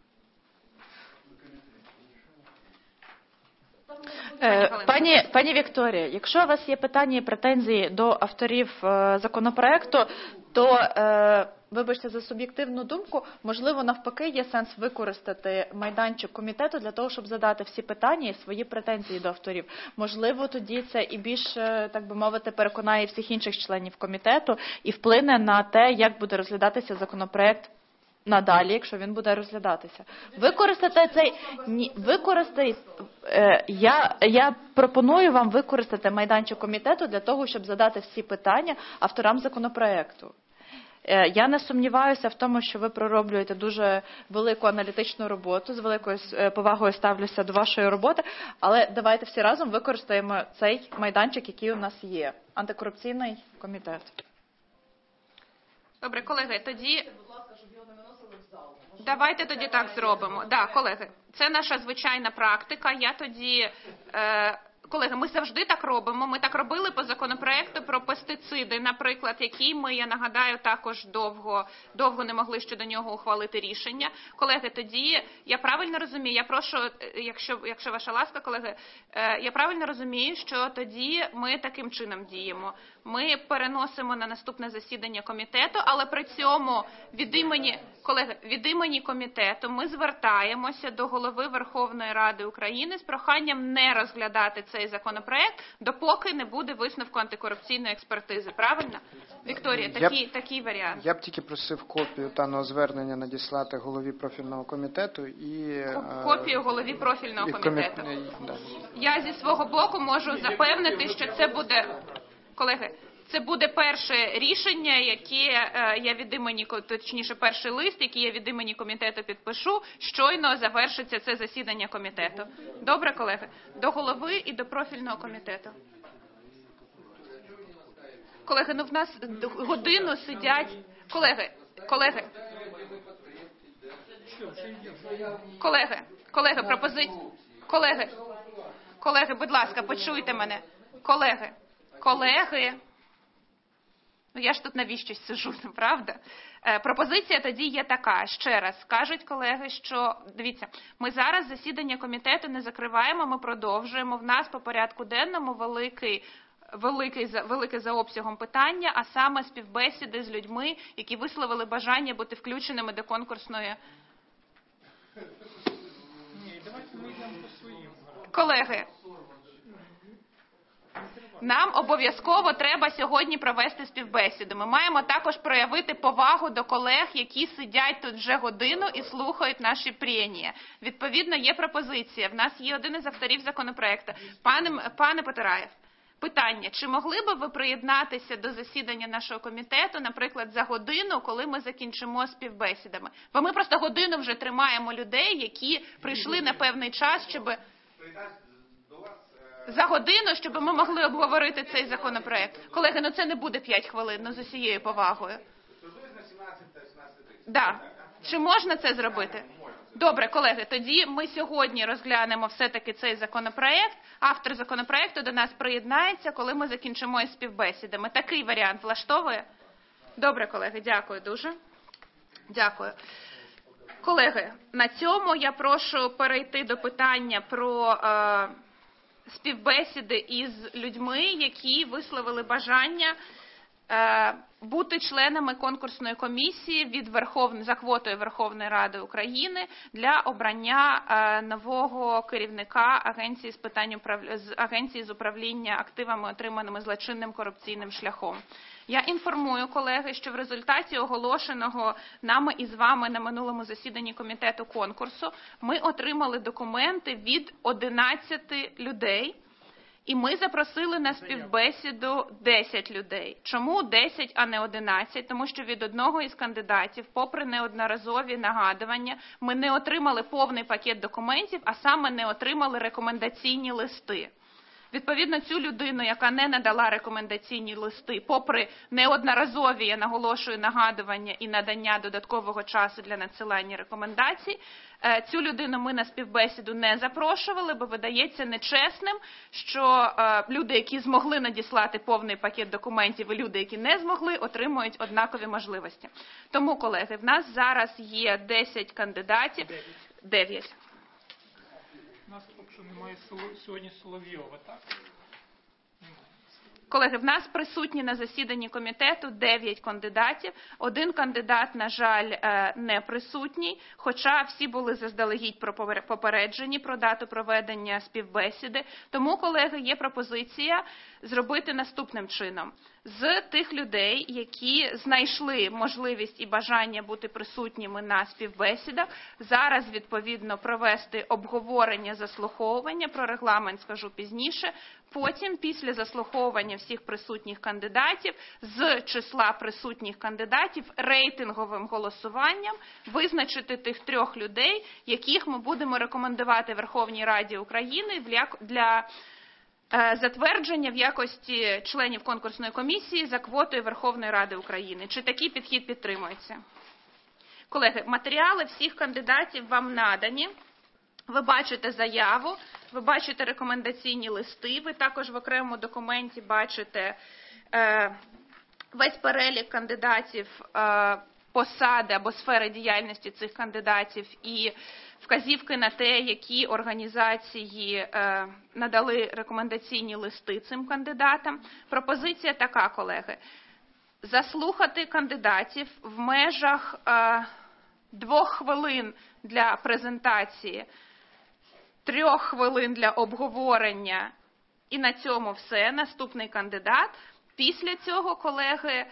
Пані Вікторія, якщо у вас є питання і претензії до авторів законопроекту, то, вибачте за суб'єктивну думку, можливо, навпаки, є сенс використати майданчик комітету для того, щоб задати всі питання і свої претензії до авторів. Можливо, тоді це і більше, так би мовити, переконає всіх інших членів комітету і вплине на те, як буде розглядатися законопроект надалі, якщо він буде розглядатися. Я пропоную вам використати майданчик комітету для того, щоб задати всі питання авторам законопроекту. Я не сумніваюся в тому, що ви пророблюєте дуже велику аналітичну роботу, з великою повагою ставлюся до вашої роботи, але давайте всі разом використаємо цей майданчик, який у нас є. Антикорупційний комітет. Добре, колеги, тоді... Будь ласка, щоб його не виносили в зал. Давайте тоді так зробимо. Да, колеги, це наша звичайна практика. Я тоді... Колеги, ми завжди так робимо. Ми так робили по законопроекту про пестициди, наприклад, який ми, я нагадаю, також довго не могли щодо нього ухвалити рішення. Колеги, тоді я правильно розумію, я прошу, якщо ваша ласка, колеги, я правильно розумію, що тоді ми таким чином діємо. Ми переносимо на наступне засідання комітету, але при цьому від імені комітету ми звертаємося до голови Верховної Ради України з проханням не розглядати цей законопроект, допоки не буде висновку антикорупційної експертизи. Правильно? Вікторія, такий варіант. Я б тільки просив копію даного звернення надіслати голові профільного комітету і... Копію голові профільного комітету. Да. Я зі свого боку можу запевнити, що це буде... Колеги, це буде перше рішення, яке я від імені, точніше перший лист, який я від імені комітету підпишу, щойно завершиться це засідання комітету. Добре, колеги? До голови і до профільного комітету. Колеги, ну в нас годину сидять... Колеги, пропозиція... Колеги, будь ласка, почуйте мене. Колеги, ну я ж тут навіщось сижу, правда? Пропозиція тоді є така, ще раз, кажуть колеги, що, дивіться, ми зараз засідання комітету не закриваємо, ми продовжуємо, в нас по порядку денному велике за обсягом питання, а саме співбесіди з людьми, які висловили бажання бути включеними до конкурсної... Ні, давайте ми йдемо по своїм. Колеги, нам обов'язково треба сьогодні провести співбесіду. Ми маємо також проявити повагу до колег, які сидять тут вже годину і слухають наші пренії. Відповідно, є пропозиція. В нас є один із авторів законопроекту. Пане Потараєв, питання. Чи могли би ви приєднатися до засідання нашого комітету, наприклад, за годину, коли ми закінчимо співбесідами? Бо ми просто годину вже тримаємо людей, які прийшли на певний час, щоб... За годину, щоб ми могли обговорити цей законопроект. Колеги, ну це не буде 5 хвилин, ну з усією повагою. Да. Чи можна це зробити? Добре, колеги, тоді ми сьогодні розглянемо все-таки цей законопроект. Автор законопроекту до нас приєднається, коли ми закінчимо із співбесідами. Такий варіант влаштовує? Добре, колеги, дякую дуже. Дякую. Колеги, на цьому я прошу перейти до питання про... співбесіди із людьми, які висловили бажання бути членами конкурсної комісії за квотою Верховної Ради України для обрання нового керівника агенції з управління активами, отриманими злочинним корупційним шляхом. Я інформую, колеги, що в результаті оголошеного нами і з вами на минулому засіданні комітету конкурсу ми отримали документи від 11 людей, і ми запросили на співбесіду 10 людей. Чому 10, а не 11? Тому що від одного із кандидатів, попри неодноразові нагадування, ми не отримали повний пакет документів, а саме не отримали рекомендаційні листи. Відповідно, цю людину, яка не надала рекомендаційні листи, попри неодноразові, я наголошую, нагадування і надання додаткового часу для надсилання рекомендацій, цю людину ми на співбесіду не запрошували, бо видається нечесним, що люди, які змогли надіслати повний пакет документів, і люди, які не змогли, отримують однакові можливості. Тому, колеги, в нас зараз є 10 кандидатів, 9. У нас поки що немає сьогодні Соловйова, так? Колеги, в нас присутні на засіданні комітету 9 кандидатів. Один кандидат, на жаль, не присутній, хоча всі були заздалегідь попереджені про дату проведення співбесіди. Тому, колеги, є пропозиція зробити наступним чином. З тих людей, які знайшли можливість і бажання бути присутніми на співбесідах, зараз, відповідно, провести обговорення, заслуховування, про регламент скажу пізніше, потім, після заслуховування всіх присутніх кандидатів, з числа присутніх кандидатів рейтинговим голосуванням визначити тих 3 людей, яких ми будемо рекомендувати Верховній Раді України для затвердження в якості членів конкурсної комісії за квотою Верховної Ради України. Чи такий підхід підтримується? Колеги, матеріали всіх кандидатів вам надані. Ви бачите заяву, ви бачите рекомендаційні листи, ви також в окремому документі бачите весь перелік кандидатів, посади або сфери діяльності цих кандидатів і вказівки на те, які організації надали рекомендаційні листи цим кандидатам. Пропозиція така, колеги. Заслухати кандидатів в межах 2 хвилин для презентації, 3 хвилин для обговорення, і на цьому все. Наступний кандидат. Після цього, колеги,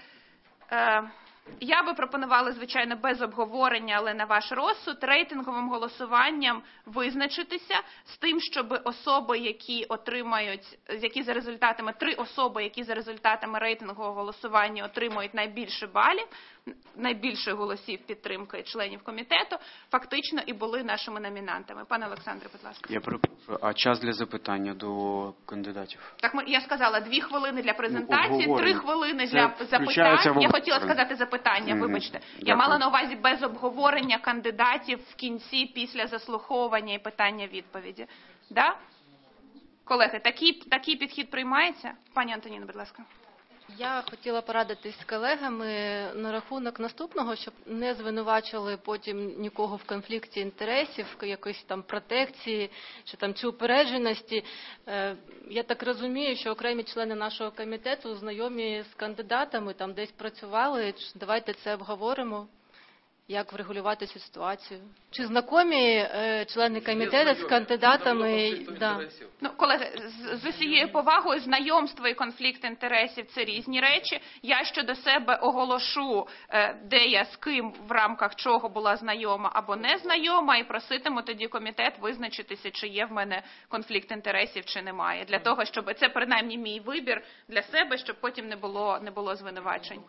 я би пропонувала, звичайно, без обговорення, але на ваш розсуд, рейтинговим голосуванням визначитися з тим, щоб особи, які отримають, які за результатами, 3 особи, які за результатами рейтингового голосування отримують найбільше балів, найбільше голосів підтримки членів комітету, фактично і були нашими номінантами. Пане Олександре, будь ласка. Я перепрошую, а час для запитання до кандидатів? Так, я сказала, 2 хвилини для презентації, 3 хвилини для запитань. Я хотіла сказати запитання, вибачте. Я мала на увазі без обговорення кандидатів в кінці, після заслуховування і питання-відповіді. Да? Колеги, такий підхід приймається? Пані Антоніно, будь ласка. Я хотіла порадитись з колегами на рахунок наступного, щоб не звинувачували потім нікого в конфлікті інтересів, якоїсь там протекції чи упередженості. Я так розумію, що окремі члени нашого комітету знайомі з кандидатами, там десь працювали. Давайте це обговоримо, як врегулювати цю ситуацію. Чи знайомі члени комітету з кандидатами? Да. Ну, колеги, з усією повагою, знайомство і конфлікт інтересів – це різні речі. Я щодо себе оголошу, де я з ким в рамках чого була знайома або не знайома, і проситиму тоді комітет визначитися, чи є в мене конфлікт інтересів, чи немає. Для того, щоб це принаймні мій вибір для себе, щоб потім не було звинувачень.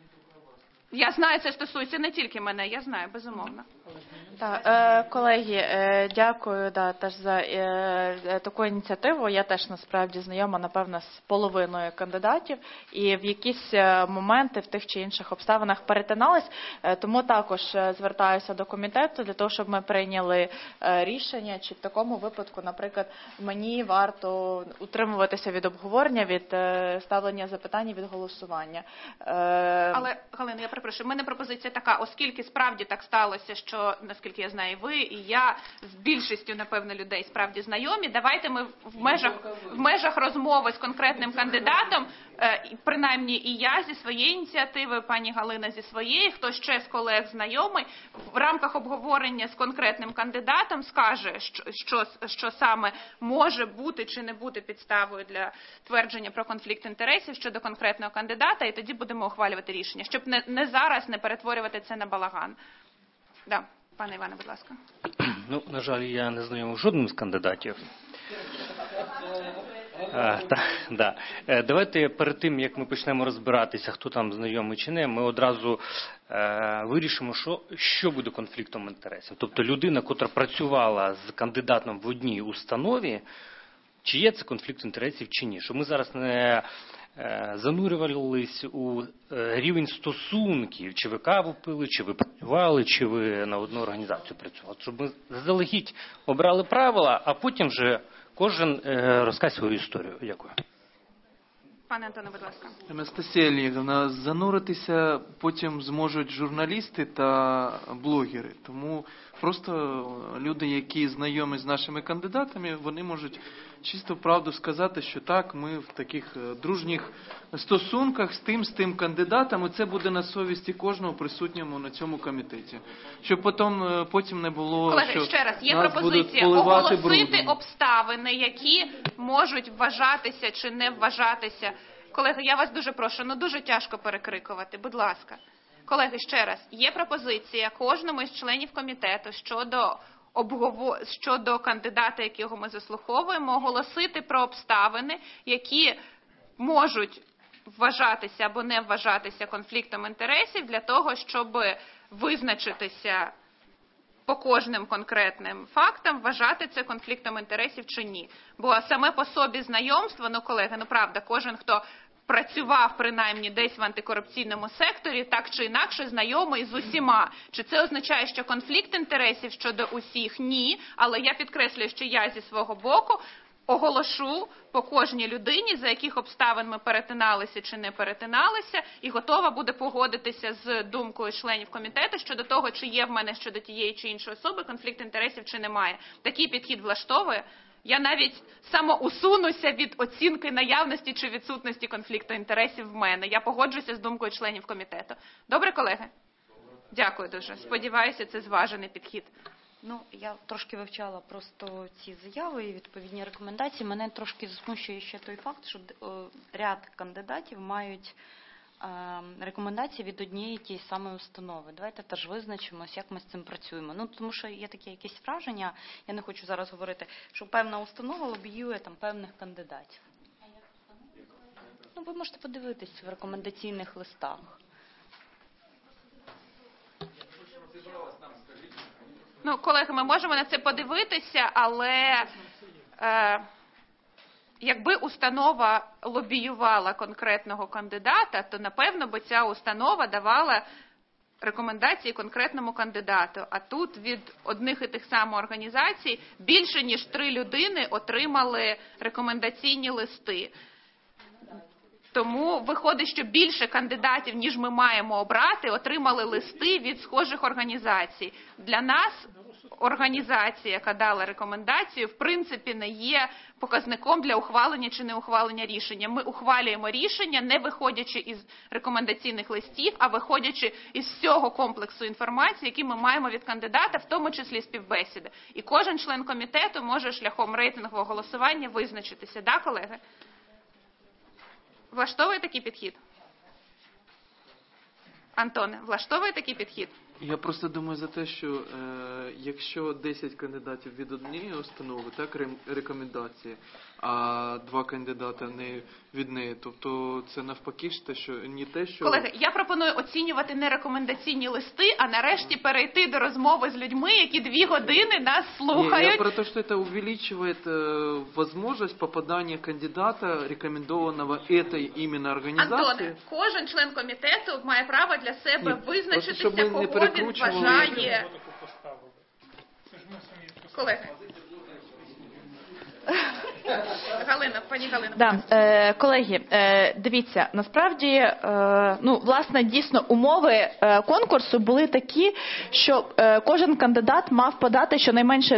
Я знаю, це стосується не тільки мене, я знаю, безумовно. Колеги, дякую теж за таку ініціативу. Я теж насправді знайома, напевно, з половиною кандидатів і в якісь моменти в тих чи інших обставинах перетиналась. Тому також звертаюся до комітету для того, щоб ми прийняли рішення, чи в такому випадку, наприклад, мені варто утримуватися від обговорення, від ставлення запитань, від голосування. Але, Галина, я перепрошую, в мене пропозиція така, оскільки справді так сталося, що, наскільки я знаю, ви і я з більшістю, напевно, людей справді знайомі, давайте ми в межах розмови з конкретним кандидатом, принаймні і я зі своєї ініціативи, пані Галина зі своєї, хто ще з колег знайомий, в рамках обговорення з конкретним кандидатом скаже, що саме може бути чи не бути підставою для твердження про конфлікт інтересів щодо конкретного кандидата, і тоді будемо ухвалювати рішення, щоб не зараз не перетворювати це на балаган. Да. Пане Іване, будь ласка. Ну, на жаль, я не знайомий жодним з кандидатів. Давайте перед тим, як ми почнемо розбиратися, хто там знайомий чи не, ми одразу вирішимо, що буде конфліктом інтересів. Тобто людина, котра працювала з кандидатом в одній установі, чи є це конфлікт інтересів чи ні. Щоб ми зараз не занурювались у рівень стосунків, чи ви каву пили, чи ви працювали, чи ви на одну організацію працювали. Щоб ми заздалегідь обрали правила, а потім вже кожен розкаже свою історію. Дякую. Пане Антоне, будь ласка. Анастасія Олегівна, зануритися потім зможуть журналісти та блогери. Тому просто люди, які знайомі з нашими кандидатами, вони можуть чисто правду сказати, що так, ми в таких дружніх стосунках з тим кандидатом, і це буде на совісті кожного присутнього на цьому комітеті. Щоб потім не було, колеги, що ще раз, є нас пропозиція оголосити обставини, які можуть вважатися чи не вважатися. Колеги, я вас дуже прошу, дуже тяжко перекрикувати, будь ласка. Колеги, ще раз, є пропозиція кожному із членів комітету щодо кандидата, якого ми заслуховуємо, оголосити про обставини, які можуть вважатися або не вважатися конфліктом інтересів для того, щоб визначитися по кожним конкретним фактам, вважати це конфліктом інтересів чи ні. Бо саме по собі знайомство, колеги, правда, кожен, хто працював принаймні десь в антикорупційному секторі, так чи інакше знайомий з усіма. Чи це означає, що конфлікт інтересів щодо усіх? Ні. Але я підкреслюю, що я зі свого боку оголошу по кожній людині, за яких обставин ми перетиналися чи не перетиналися, і готова буде погодитися з думкою членів комітету щодо того, чи є в мене щодо тієї чи іншої особи конфлікт інтересів, чи немає. Такий підхід влаштовує. Я навіть самоусунуся від оцінки наявності чи відсутності конфлікту інтересів в мене. Я погоджуся з думкою членів комітету. Добре, колеги? Дякую дуже. Сподіваюся, це зважений підхід. Ну, я трошки вивчала просто ці заяви і відповідні рекомендації. Мене трошки засмущує ще той факт, що ряд кандидатів мають рекомендації від однієї тієї самої установи. Давайте теж визначимось, як ми з цим працюємо. Ну, тому що є таке якесь враження, я не хочу зараз говорити, що певна установа лобіює там певних кандидатів. Ну, ви можете подивитись в рекомендаційних листах. Ну, колеги, ми можемо на це подивитися, але якби установа лобіювала конкретного кандидата, то, напевно, би ця установа давала рекомендації конкретному кандидату. А тут від одних і тих самих організацій більше, ніж 3 людини отримали рекомендаційні листи. Тому виходить, що більше кандидатів, ніж ми маємо обрати, отримали листи від схожих організацій. Для нас організація, яка дала рекомендацію, в принципі, не є показником для ухвалення чи не ухвалення рішення. Ми ухвалюємо рішення, не виходячи із рекомендаційних листів, а виходячи із всього комплексу інформації, який ми маємо від кандидата, в тому числі співбесіди. І кожен член комітету може шляхом рейтингового голосування визначитися. Да, колеги? Влаштовує такий підхід? Антоне, влаштовує такий підхід? Я просто думаю за те, що якщо 10 кандидатів від однієї установи, так, рекомендації, а 2 кандидата не від неї, тобто це навпаки ж те, що не те, що... Колеги, я пропоную оцінювати не рекомендаційні листи, а нарешті перейти до розмови з людьми, які 2 години нас слухають. Я про те, що це увеличивает возможность попадания кандидата, рекомендованного этой именно организации. Антоне, кожен член комітету має право для себе визначитися, кого він вважає. Колеги. Галина, пані Галина. Да, колеги, дивіться, насправді, ну, власне, дійсно, умови конкурсу були такі, що кожен кандидат мав подати щонайменше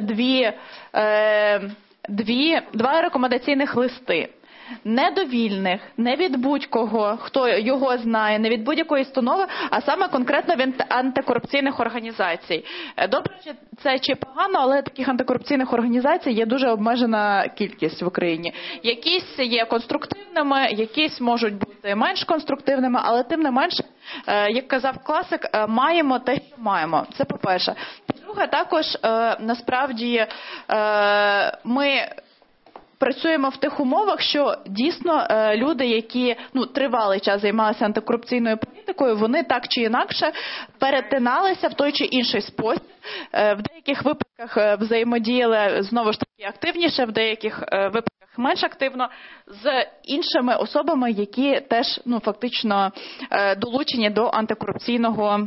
2 рекомендаційних листи. Не до вільних, не від будь-кого, хто його знає, не від будь-якої установи, а саме конкретно від антикорупційних організацій. Добре, це чи погано, але таких антикорупційних організацій є дуже обмежена кількість в Україні. Якісь є конструктивними, якісь можуть бути менш конструктивними, але тим не менше, як казав класик, маємо те, що маємо. Це по-перше. По-друге, також насправді ми працюємо в тих умовах, що дійсно люди, які тривалий час займалися антикорупційною політикою, вони так чи інакше перетиналися в той чи інший спосіб. В деяких випадках взаємодіяли знову ж таки активніше, в деяких випадках менш активно з іншими особами, які теж фактично долучені до антикорупційного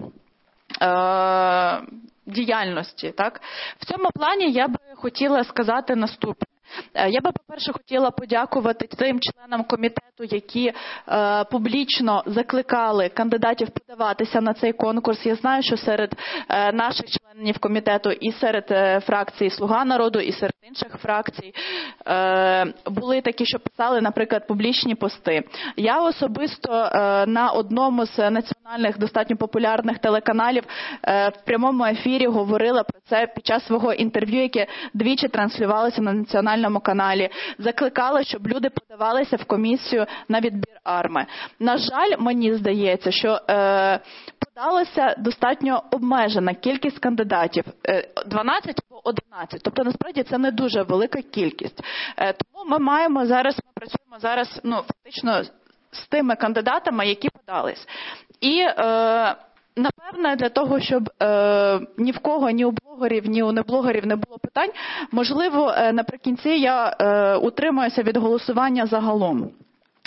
діяльності. Так? В цьому плані я би хотіла сказати наступне. Я би, по-перше, хотіла подякувати тим членам комітету, які публічно закликали кандидатів подаватися на цей конкурс. Я знаю, що серед наших членів комітету і серед фракції «Слуга народу», і серед інших фракцій були такі, що писали, наприклад, публічні пости. Я особисто на одному з національних достатньо популярних телеканалів в прямому ефірі говорила про це під час свого інтерв'ю, яке двічі транслювалося на національному каналі. Закликала, щоб люди подавалися в комісію на відбір АРМА. На жаль, мені здається, що подалося достатньо обмежена кількість кандидатів. 12 або 11. Тобто, насправді, це не дуже велика кількість. Тому ми працюємо зараз фактично з тими кандидатами, які подались. І напевне, для того, щоб ні в кого, ні у блогерів, ні у неблогерів не було питань, можливо, наприкінці я утримаюся від голосування загалом.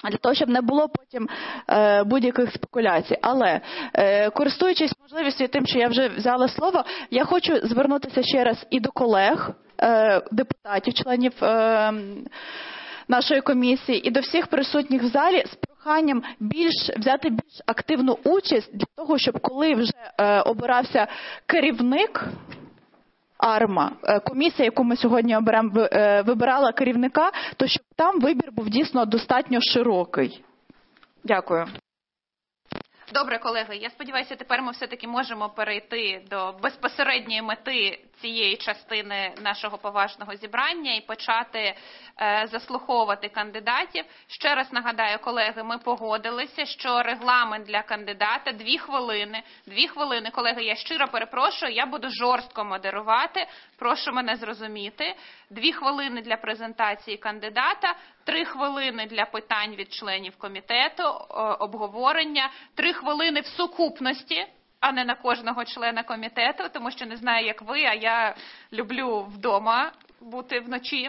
для того, щоб не було потім будь-яких спекуляцій. Але, користуючись можливістю тим, що я вже взяла слово, я хочу звернутися ще раз і до колег, депутатів, членів нашої комісії, і до всіх присутніх в залі з проханням взяти більш активну участь для того, щоб коли вже обирався керівник АРМА, комісія, яку ми сьогодні оберемо, вибирала керівника, то щоб там вибір був дійсно достатньо широкий. Дякую. Добре, колеги, я сподіваюся, тепер ми все-таки можемо перейти до безпосередньої мети цієї частини нашого поважного зібрання і почати заслуховувати кандидатів. Ще раз нагадаю, колеги, ми погодилися, що регламент для кандидата 2 хвилини. 2 хвилини, колеги, я щиро перепрошую, я буду жорстко модерувати, прошу мене зрозуміти. 2 хвилини для презентації кандидата, 3 хвилини для питань від членів комітету, обговорення, 3 хвилини в сукупності, а не на кожного члена комітету, тому що не знаю, як ви, а я люблю вдома бути вночі.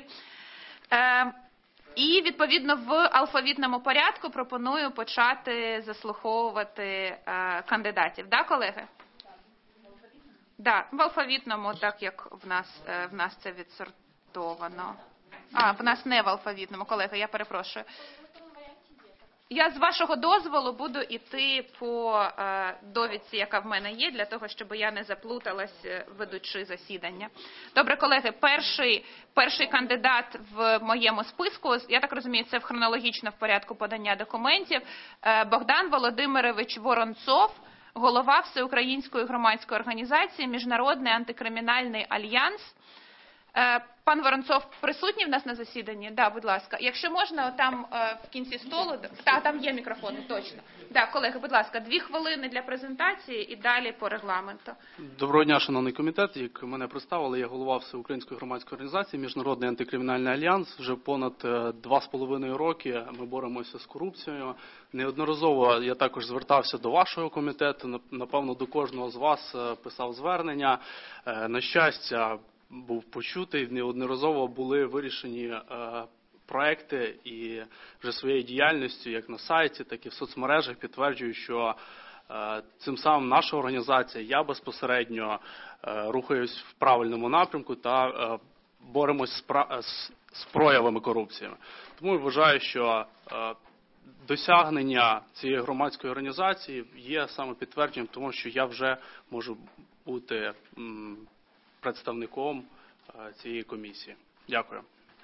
І, відповідно, в алфавітному порядку пропоную почати заслуховувати кандидатів. Да, колеги? Да, в алфавітному, так як в нас це відсортовано. В нас не в алфавітному, колеги, я перепрошую. Я з вашого дозволу буду йти по довідці, яка в мене є, для того, щоб я не заплуталась, ведучи засідання. Добре, колеги, перший кандидат в моєму списку, я так розумію, це в хронологічно в порядку подання документів, Богдан Володимирович Воронцов, голова Всеукраїнської громадської організації «Міжнародний антикримінальний альянс». Пан Воронцов присутній в нас на засіданні? Да, будь ласка. Якщо можна, там в кінці столу... там є мікрофони, точно. Да, колеги, будь ласка, 2 хвилини для презентації і далі по регламенту. Доброго дня, шановний комітет. Як мене представили, я голова Всеукраїнської громадської організації «Міжнародний антикримінальний альянс». Вже понад 2,5 роки ми боремося з корупцією. Неодноразово я також звертався до вашого комітету, напевно, до кожного з вас писав звернення. На щастя, був почутий, неодноразово були вирішені проекти і вже своєю діяльністю, як на сайті, так і в соцмережах підтверджую, що цим самим наша організація, я безпосередньо рухаюсь в правильному напрямку та боремось з проявами корупції. Тому я вважаю, що досягнення цієї громадської організації є саме підтвердженням тому, що я вже можу бути представником цієї комісії. Дякую.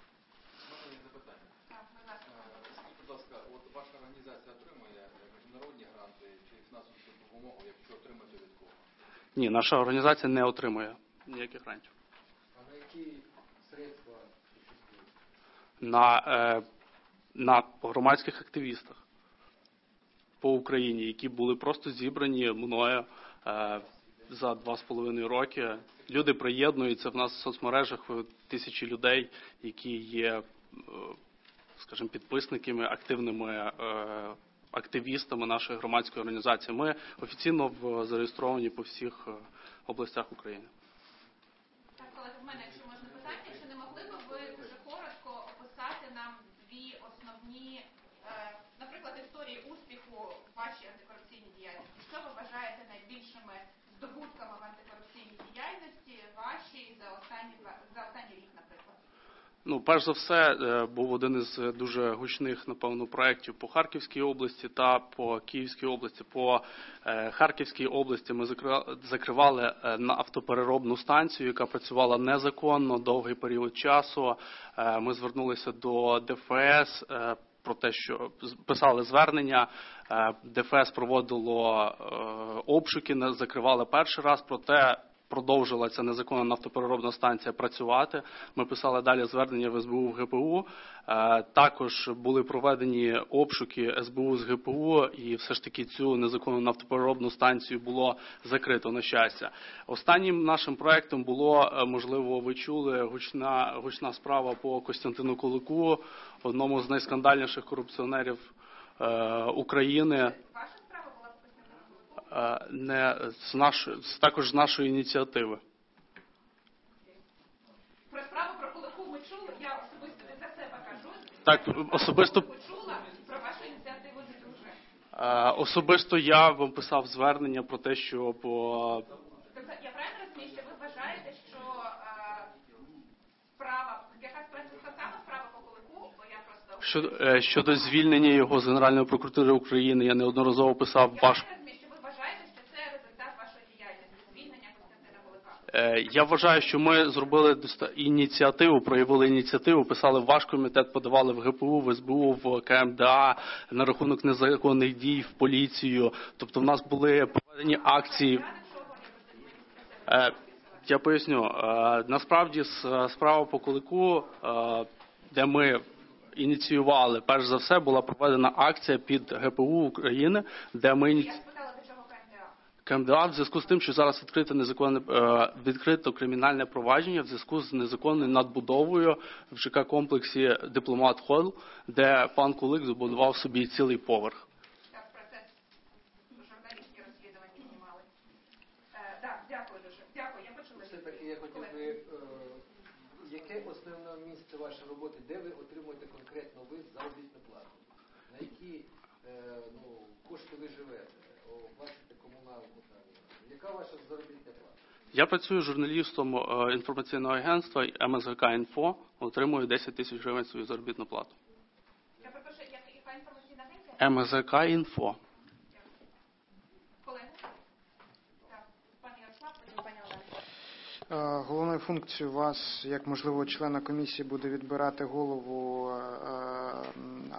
Будь ласка, от ваша організація отримує міжнародні гранти чи фінансову допомогу, якщо отримати від кого? Ні, наша організація не отримує ніяких грантів. А на які средства? На громадських активістах по Україні, які були просто зібрані мною за 2,5 роки. Люди приєднуються в нас в соцмережах, тисячі людей, які є, скажімо, підписниками, активними активістами нашої громадської організації. Ми офіційно зареєстровані по всіх областях України. Так, колеги, в мене, якщо можна питання, чи не могли б ви дуже коротко описати нам 2 основні, наприклад, історії успіху в вашій антикорупційній діяльності? Що ви вважаєте найбільшими здобутками в антикорупційній діяльності вашій за останній рік, наприклад? Перш за все, був один із дуже гучних, напевно, проєктів по Харківській області та по Київській області. По Харківській області ми закривали нафтопереробну станцію, яка працювала незаконно довгий період часу. Ми звернулися до ДФС про те, що писали звернення. ДФС проводило обшуки, закривали перший раз, проте продовжила ця незаконна нафтопереробна станція працювати. Ми писали далі звернення в СБУ, в ГПУ. Також були проведені обшуки СБУ з ГПУ, і все ж таки цю незаконну нафтопереробну станцію було закрито, на щастя. Останнім нашим проєктом було, можливо, ви чули, гучна справа по Костянтину Кулику, одному з найскандальніших корупціонерів України. Також з нашої ініціативи. Про справу про Кулику ми чули, я особисто від себе кажу. Так, особисто Почула про вашу Особисто я вам писав звернення про те, що по... Тобто, я правильно розумію, що ви вважаєте, що справа, яка саме справа по Кулику, бо я просто... Щодо звільнення його з Генеральної прокуратури України, я неодноразово писав ваш... Я вважаю, що ми зробили ініціативу, проявили ініціативу, писали в ваш комітет, подавали в ГПУ, в СБУ, в КМДА на рахунок незаконних дій, в поліцію. Тобто в нас були проведені акції. Я поясню. Насправді справа по Кулику, де ми ініціювали, перш за все, була проведена акція під ГПУ України, де ми КМДА в зв'язку з тим, що зараз відкрито кримінальне провадження в зв'язку з незаконною надбудовою в ЖК-комплексі «Дипломат Холл», де пан Кулик забудував собі цілий поверх. Журналістські розслідування знімали. Так, дякую дуже. Дякую, я почула. Все-таки я хотів би, яке основне місце вашої роботи, де ви отримуєте конкретно ви заробітну плату? На які кошти ви живете? Платите комуналку? Яка ваша заробітна плата? Я працюю журналістом інформаційного агентства МСГК «Інфо», отримую 10 тисяч гривень свою заробітну плату. Я перепрошую, яка інформаційна агенція? МСГК «Інфо». Головною функцією вас, як можливо члена комісії, буде відбирати голову